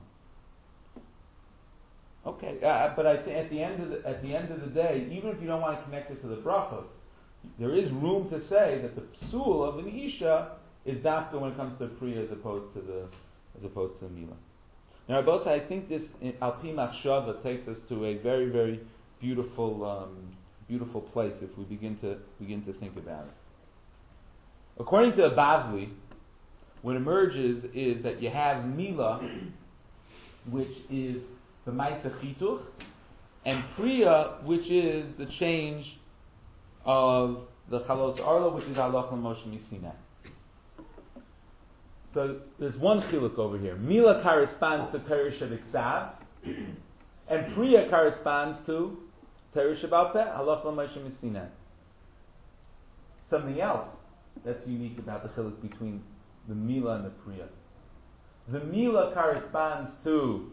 Okay, but at the end of the day, even if you don't want to connect it to the brachos, there is room to say that the psul of an isha is dafka when it comes to priya as opposed to the milah. Now, Rabbi, I think this Alpi Machshava takes us to a very, very beautiful place if we begin to think about it. According to Bavli, what emerges is that you have milah, which is the Maaseh Chituch, and priya, which is the change of the Chalos Arla, which is Halach Moshe Misinai. So there's one chiluk over here. Mila corresponds to Teresh Iksav, and Priya corresponds to Teresh Bal Peh, Halach Moshe Misinai. Something else that's unique about the chiluk between the Mila and the Priya. The Mila corresponds to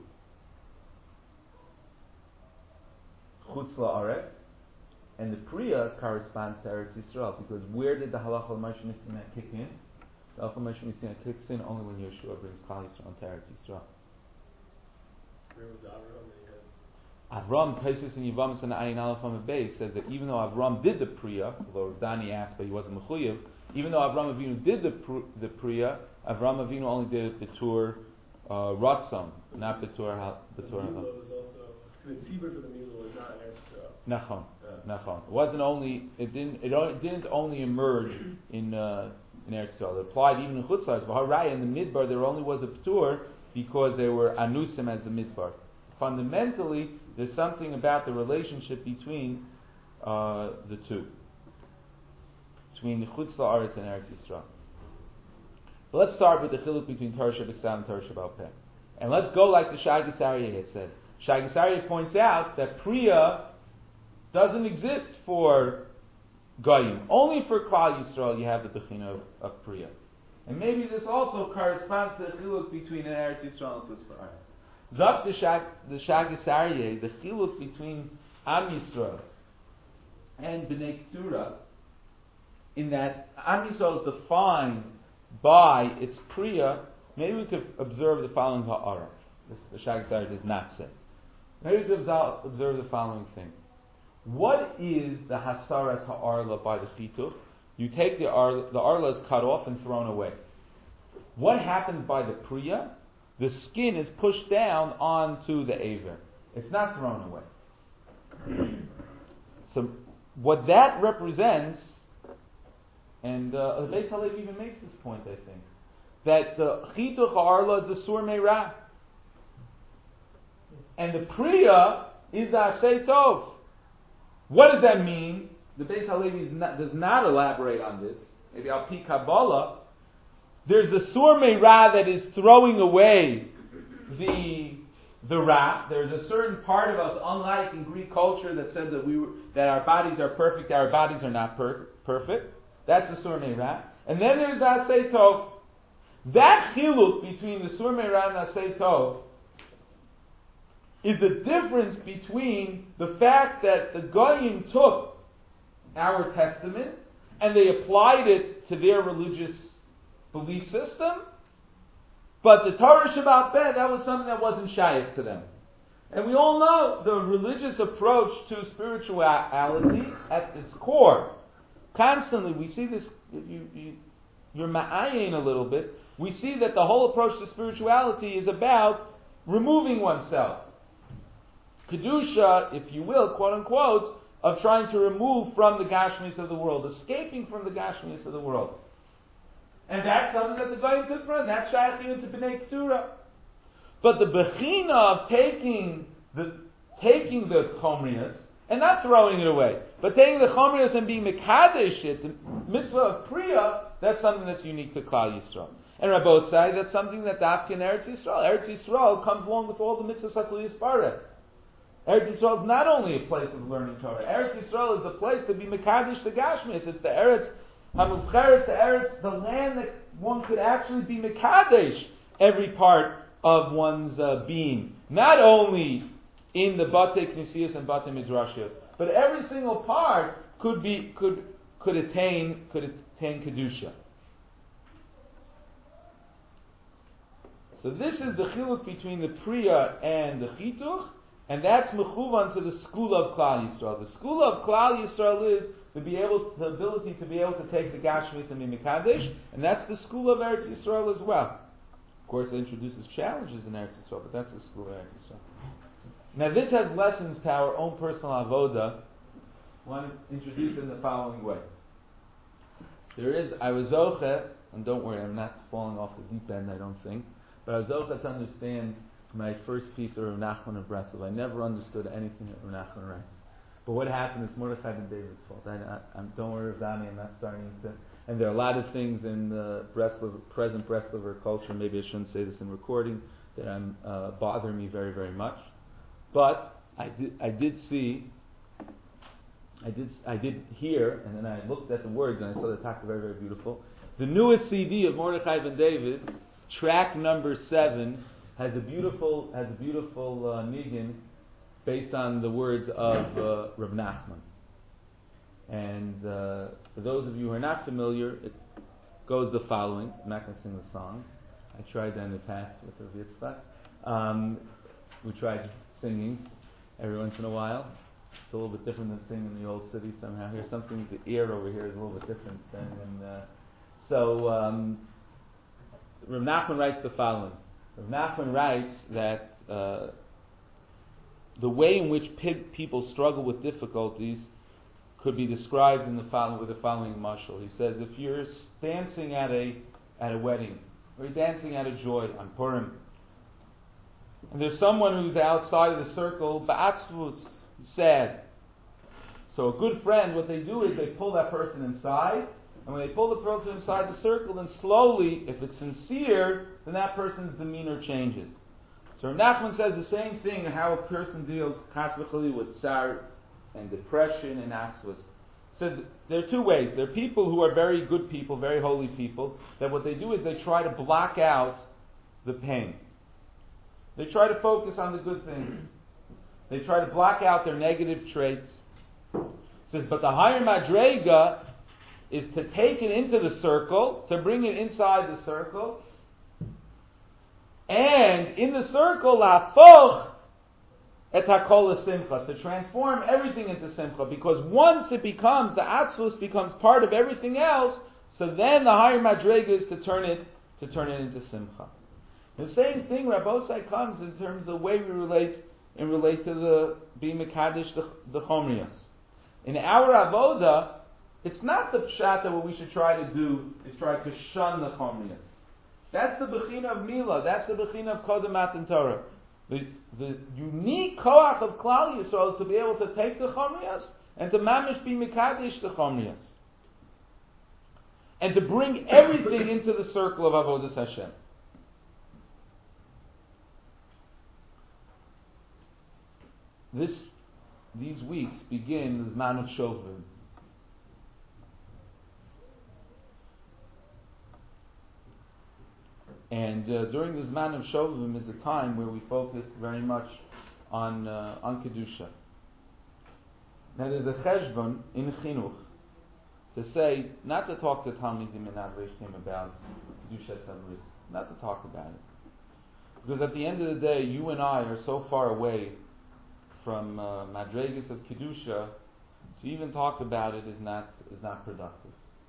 Chutz La'aretz, and the Priya corresponds to Eretz Yisrael, because where did the Halach Moshe Misinai kick in? The Halach Moshe Misinai kicks in only when Yeshua brings Klal Yisrael to Eretz Yisrael. Where was Avram? Avram, Taisus and Yevamos and Ayin Aleph on the base, says that even though Avram did the Priya, although Dani asked, but he wasn't Mechuyev, even though Avram Avinu did the Priya, Avram Avinu only did it Betur Ratzon, not Betur The Mila was also, the tzibur for the Mila was not Eretz Yisrael. Nachon. It wasn't only. It didn't only emerge in Eretz Yisrael. It applied even in Chutzlars. V'haraya in the Midbar there only was a Ptur because they were anusim as the Midbar. Fundamentally, there's something about the relationship between the two, between the Chutz La'aretz and Eretz Yisrael. But let's start with the chiluk between Torah Shebiksav and Torah Shebal Peh, and let's go like the Shai Gisariyah had said. Shai Gisariyah points out that Priya doesn't exist for Goyim. Only for Klal Yisrael you have the Bechina of Priya. And maybe this also corresponds to the chiluk between Eretz Yisrael and Chutz La'aretz. Zok the Shagas Aryeh, the chiluk between Am Yisrael and Bnei Ketura, in that Am Yisrael is defined by its Priya. Maybe we could observe the following ha'ara. The Shagas Aryeh does not say. Maybe we could observe the following thing. What is the Hasaras ha'arla by the Chituch? You take the arla is cut off and thrown away. What happens by the Priya? The skin is pushed down onto the Aver. It's not thrown away. So what that represents, and the Beis Halevi even makes this point, I think, that the Chituch ha'arla is the Sur Meirah. And the Priya is the Asay Tov. What does that mean? The Beis Halevi does not elaborate on this. Maybe Al Pi Kabbalah. There's the Sur Meirah that is throwing away the Ra. There's a certain part of us, unlike in Greek culture, that said that our bodies are perfect, our bodies are not perfect. That's the Sur Meirah. And then there's the Asay Tov. That chiluk between the Sur Meirah and Asay Tov is the difference between the fact that the Goyim took our testament and they applied it to their religious belief system, but the Torah Shabbat Peh, that was something that wasn't shaykh to them. And we all know the religious approach to spirituality at its core. Constantly, we see this, you're ma'ayin a little bit, we see that the whole approach to spirituality is about removing oneself. Kedusha, if you will, quote unquote, of trying to remove from the Gashmis of the world, escaping from the Gashmis of the world. And that's something that the Goyim took from, that's shaykh even to Bnei Ketura. But the Bechina of taking the Chomrias, and not throwing it away, but taking the Chomrias and being Mekadesh it, the mitzvah of Priya, that's something that's unique to Klal Yisrael. And Rabbosai, that's something that Dafka in Eretz Yisrael. Eretz Yisrael comes along with all the mitzvahs Hatzlius Baretz. Eretz Yisrael is not only a place of learning Torah. Eretz Yisrael is the place to be Mekadesh the Gashmis. It's the Eretz HaMubcheres, the Eretz, the land that one could actually be Mekadesh every part of one's being. Not only in the Batei Knesiyos and Batei Midrashiyos, but every single part could attain Kedusha. So this is the chiluk between the Priya and the Chituch, and that's mechuvan to the school of Klal Yisrael. The school of Klal Yisrael is the ability to be able to take the Gashmis and be Mekadesh, and that's the school of Eretz Yisrael as well. Of course, it introduces challenges in Eretz Yisrael, but that's the school of Eretz Yisrael. Now, this has lessons to our own personal avoda. I want to introduce it in the following way. I was zoche, and don't worry, I'm not falling off the deep end, I don't think, but I was zoche to understand my first piece of Rav Nachman of Breslov. I never understood anything that Rav Nachman writes. But what happened is Mordechai ben David's fault. Don't worry, Ravdani, I'm not starting to... And there are a lot of things in the present Breslover culture, maybe I shouldn't say this in recording, that bother me very, very much. But I did hear, and then I looked at the words, and I saw the talk very, very beautiful. The newest CD of Mordechai ben David, track number 7, has a beautiful nigun based on the words of Rav Nachman. And for those of you who are not familiar, it goes the following. I'm not going to sing the song. I tried that in the past with Rav Yitzchak. We tried singing every once in a while. It's a little bit different than singing in the old city somehow. Here's something, the ear over here is a little bit different than... Rav Nachman writes the following. Rav Nachman writes that the way in which people struggle with difficulties could be described with the following mashal. He says, if you're dancing at a wedding, or you're dancing at a joy on Purim, and there's someone who's outside of the circle, ba'atzvus, sad. So a good friend, what they do is they pull that person inside, and when they pull the person inside the circle, then slowly, if it's sincere, then that person's demeanor changes. So Rav Nachman says the same thing, how a person deals chas v'chali with tsar and depression and atzvus. Says there are two ways. There are people who are very good people, very holy people, that what they do is they try to block out the pain. They try to focus on the good things. They try to block out their negative traits. Says, but the higher madrega is to take it into the circle, to bring it inside the circle, and in the circle, lafoch et hakol simcha, to transform everything into simcha, because once it becomes, the atzvus becomes part of everything else, so then the higher madrega is to turn it into simcha. The same thing, Rabbosai, comes in terms of the way we relate to the being mekadesh the chomrias. In our avoda, it's not the pshat that what we should try to do is try to shun the chomrias. That's the bechina of Mila. That's the bechina of Kodem Matan Torah. The unique koach of Klal Yisrael is to be able to take the chomrias and to mamish be mekadesh the chomrias, and to bring everything into the circle of avodas Hashem. These weeks begin the Zman of Shovim. And during the Zman of Shovim is a time where we focus very much on Kedusha. Now there's a cheshbon in Chinuch to say, not to talk to Talmidim and Avreshim about Kedusha Samris, not to talk about it. Because at the end of the day, you and I are so far away from Madregas of Kedusha, to even talk about it is not productive.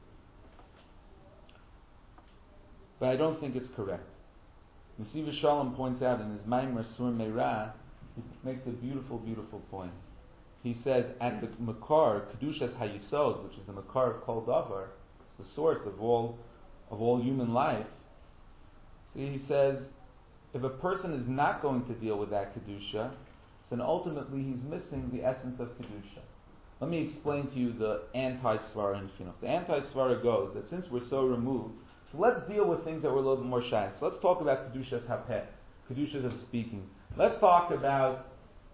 But I don't think it's correct. Nesiv Shalom points out in his Maimer Sur Meirah, he makes a beautiful, beautiful point. He says, at the Makar, Kedushas Hayisod, which is the Makar of Kol Davar, it's the source of all human life. See, he says, if a person is not going to deal with that Kedusha, then ultimately he's missing the essence of Kedusha. Let me explain to you the anti-Svara in Chinuch. The anti-Svara goes that since we're so removed, so let's deal with things that were a little bit more shy. So let's talk about Kedushas Hapeh, Kedushas of speaking. Let's talk about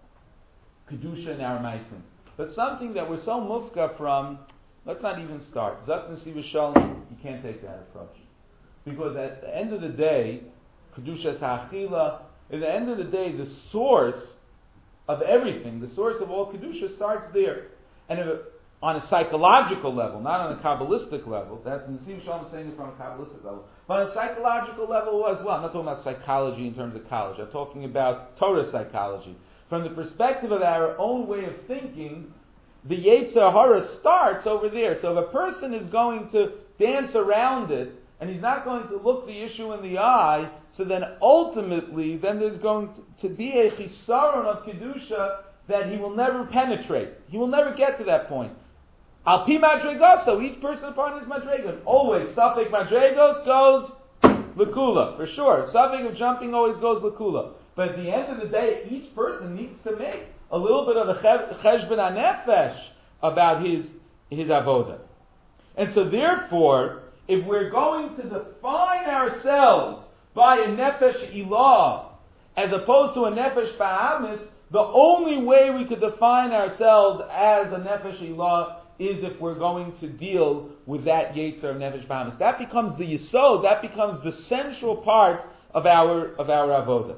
Kedusha in our Maisim. But something that we're so mufka from, let's not even start. Zat Nesiv Shalom, you can't take that approach. Because at the end of the day, Kedushas Ha'achila, at the end of the day, the source of everything, the source of all Kedusha starts there. And on a psychological level, not on a Kabbalistic level, that Nesiv Shalom is saying it from a Kabbalistic level, but on a psychological level as well. I'm not talking about psychology in terms of college, I'm talking about Torah psychology. From the perspective of our own way of thinking, the Yetzer Hara starts over there. So if a person is going to dance around it, and he's not going to look the issue in the eye, so then ultimately, then there's going to be a chisaron of Kedusha that he will never penetrate. He will never get to that point. Al pi madregos, so each person upon his madregos. Always, Safek madregos goes lekula, for sure. Safek of jumping always goes lekula. But at the end of the day, each person needs to make a little bit of a cheshbon hanefesh about his avoda. And so therefore, if we're going to define ourselves by a nefesh ilah, as opposed to a nefesh ba'amis, the only way we could define ourselves as a nefesh ilah is if we're going to deal with that yetzer of nefesh ba'amis. That becomes the yesod, that becomes the central part of our avoda.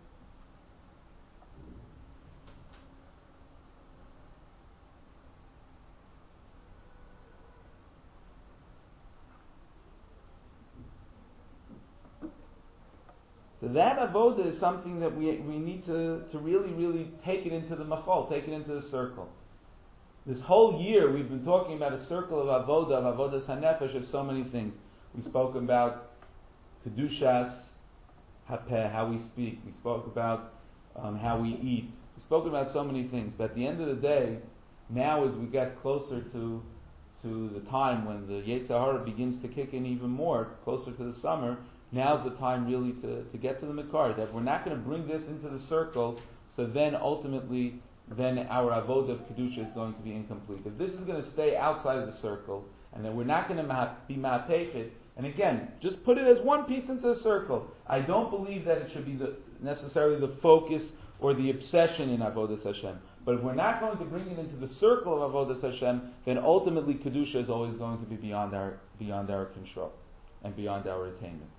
So that avoda is something that we need to really, really take it into the machol, take it into the circle. This whole year we've been talking about a circle of avodas hanefesh, of so many things. We spoke about kedushas hapeh, how we speak. We spoke about how we eat. We spoke about so many things. But at the end of the day, now as we get closer to the time when the Yetzer Hara begins to kick in even more, closer to the summer, now's the time really to get to the Makar, that we're not going to bring this into the circle, so then ultimately, then our avodah of Kedusha is going to be incomplete. If this is going to stay outside of the circle, and then we're not going to be ma'apechet, And again, just put it as one piece into the circle. I don't believe that it should be necessarily the focus or the obsession in Avodas Hashem. But if we're not going to bring it into the circle of Avodas Hashem, then ultimately Kedusha is always going to be beyond our control and beyond our attainment.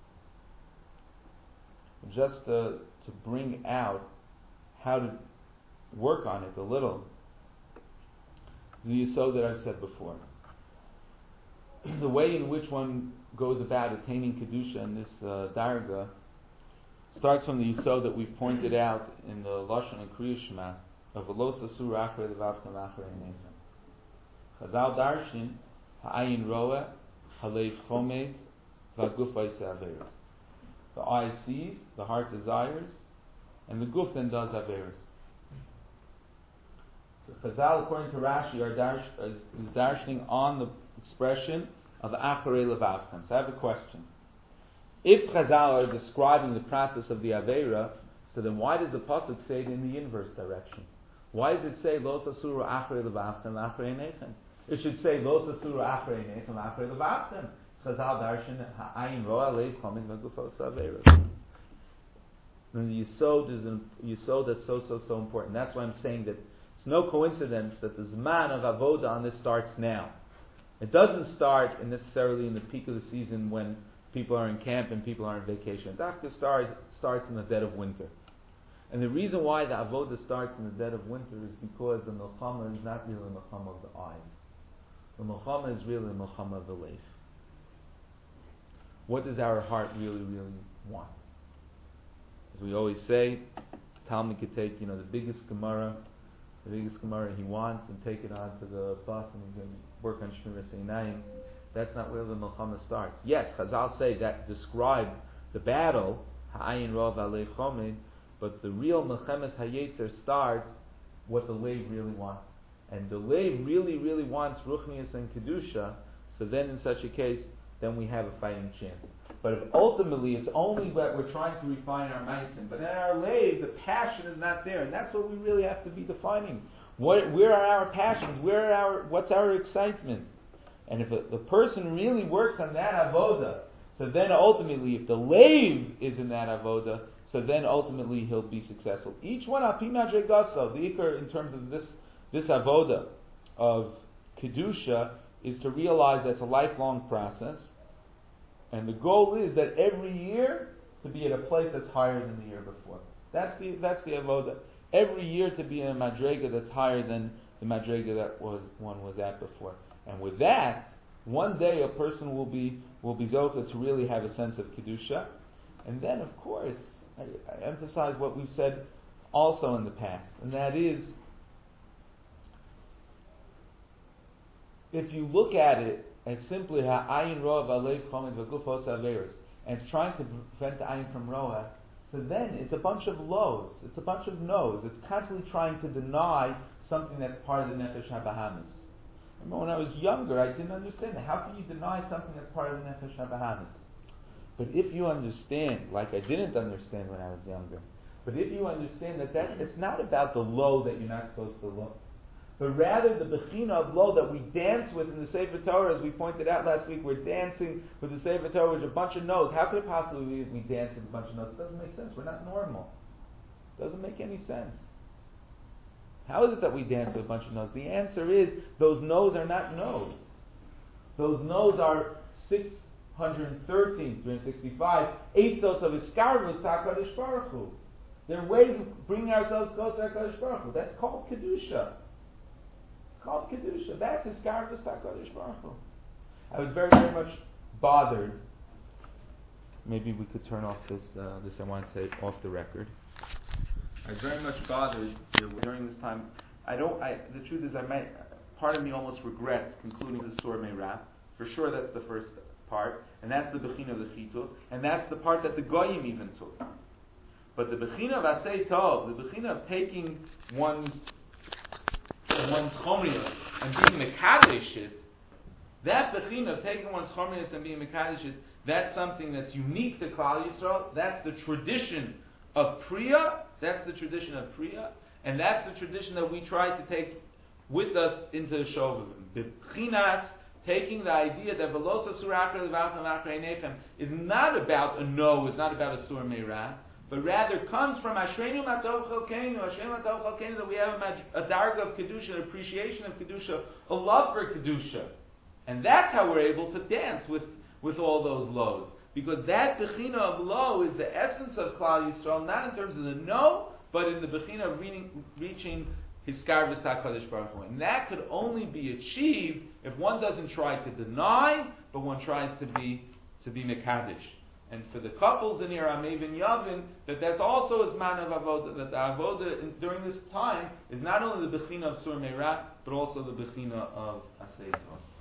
Just to bring out how to work on it a little, the yesod that I've said before. The way in which one goes about attaining Kedusha in this darga starts from the yesod that we've pointed out in the Lashon and Kriya Shema of V'lo sasur achrei levavchem achrei einechem. Chazal darshin ha'ayin roeh halev chomed v'aguf v'yiseh averos. The eye sees, the heart desires, and the guf then does averos. So Chazal, according to Rashi, is darshaning on the expression of acharei levavchem. So I have a question. If Chazal are describing the process of the Aveira, so then why does the pasuk say it in the inverse direction? Why does it say Lo sasuru acharei levavchem acharei einechem? It should say Lo sasuru acharei einechem acharei levavchem. Chazal darshan ha'ayin roeh alev chomed v'gufos averos. And the yesod is a yesod that's so important. That's why I'm saying that it's no coincidence that the Zman of Avodah on this starts now. It doesn't start necessarily in the peak of the season when people are in camp and people are on vacation. It starts in the dead of winter. And the reason why the Avodah starts in the dead of winter is because the Milchama is not really the Milchama of the eyes. The Milchama is really the Milchama of the leif. What does our heart really want? As we always say, Talmud could take, the biggest Gemara he wants and take it on to the bus and he's going to work on Shmiras Einayim. That's not where the Milchama starts. Yes, Chazal say that describe the battle, Ha'ayin Roeh Alev Chomed, but the real Milchemes HaYetzer starts what the Lev really wants. And the Lev really wants Ruchnius and Kedusha, so then in such a case, then we have a fighting chance. But if ultimately it's only that we're trying to refine our meisim, but in our Lev, the passion is not there, and that's what we really have to be defining. Where are our passions? What's our excitement? And if the person really works on that avoda, so then ultimately, if the Lev is in that avoda, so then ultimately he'll be successful. Each one al pi madregaso, the ikar in terms of this avoda of kedusha is to realize that's a lifelong process. And the goal is that every year to be at a place that's higher than the year before. That's the avoda. Every year to be in a madrega that's higher than the madrega that one was at before. And with that, one day a person will be zocha to really have a sense of kedusha. And then, of course, I emphasize what we've said also in the past, and that is, if you look at it as simply ha'ayin roeh v'alev chomed v'gufos averos, and it's trying to prevent the ayin from roeh, so then it's a bunch of lows, it's a bunch of no's. It's constantly trying to deny something that's part of the nefesh habahamis. Remember when I was younger, I didn't understand that. How can you deny something that's part of the nefesh habahamis? But if you understand, like I didn't understand when I was younger, but if you understand that it's not about the low that you're not supposed to low, but rather the bechina of low that we dance with in the Sefer Torah, as we pointed out last week, we're dancing with the Sefer Torah with a bunch of no's. How could it possibly be we dance with a bunch of no's? It doesn't make sense. We're not normal. It doesn't make any sense. How is it that we dance with a bunch of no's? The answer is, those no's are not no's. Those no's are 613, 365, eitzos of iskarvus HaKadosh Baruch Hu. They're ways of bringing ourselves closer to HaKadosh Baruch Hu. That's called Kedusha. It's called Kedusha. That's iskarvus HaKadosh Baruch Hu. I was very much bothered. Maybe we could turn off this I want to say off the record. I was very much bothered during this time. The truth is, part of me almost regrets concluding the Sur Meirah. For sure, that's the first part, and that's the Bechina of the Chitur, and that's the part that the Goyim even took. But the Bechina of Asay Tov, the Bechina of taking one's Chomriyah and being Mekadesh it, that Bechina of taking one's Chomriyah and being Mekadesh it, that's something that's unique to Klal Yisrael. That's the tradition of Priya. That's the tradition of Priya, and that's the tradition that we try to take with us into the Shovavim. The Bchinas, taking the idea that velosa surachar levavchem achrei nechem is not about a no, is not about a sur meirah, but rather comes from Ashreinu Matov Chalkeinu, Ashreinu Matov Chalkeinu, that we have a darga of Kedusha, an appreciation of Kedusha, a love for Kedusha. And that's how we're able to dance with all those lows. Because that Bechina of low is the essence of Klal Yisrael, not in terms of the no, but in the Bechina of reaching Hiskar V'Stak Kadosh Baruch Hu. And that could only be achieved if one doesn't try to deny, but one tries to be Mekadesh. And for the couples in here, Amev and Yavin, that's also a man of Avodah, that the Avodah during this time is not only the Bechina of Sur Meirah, but also the Bechina of Asei Tov.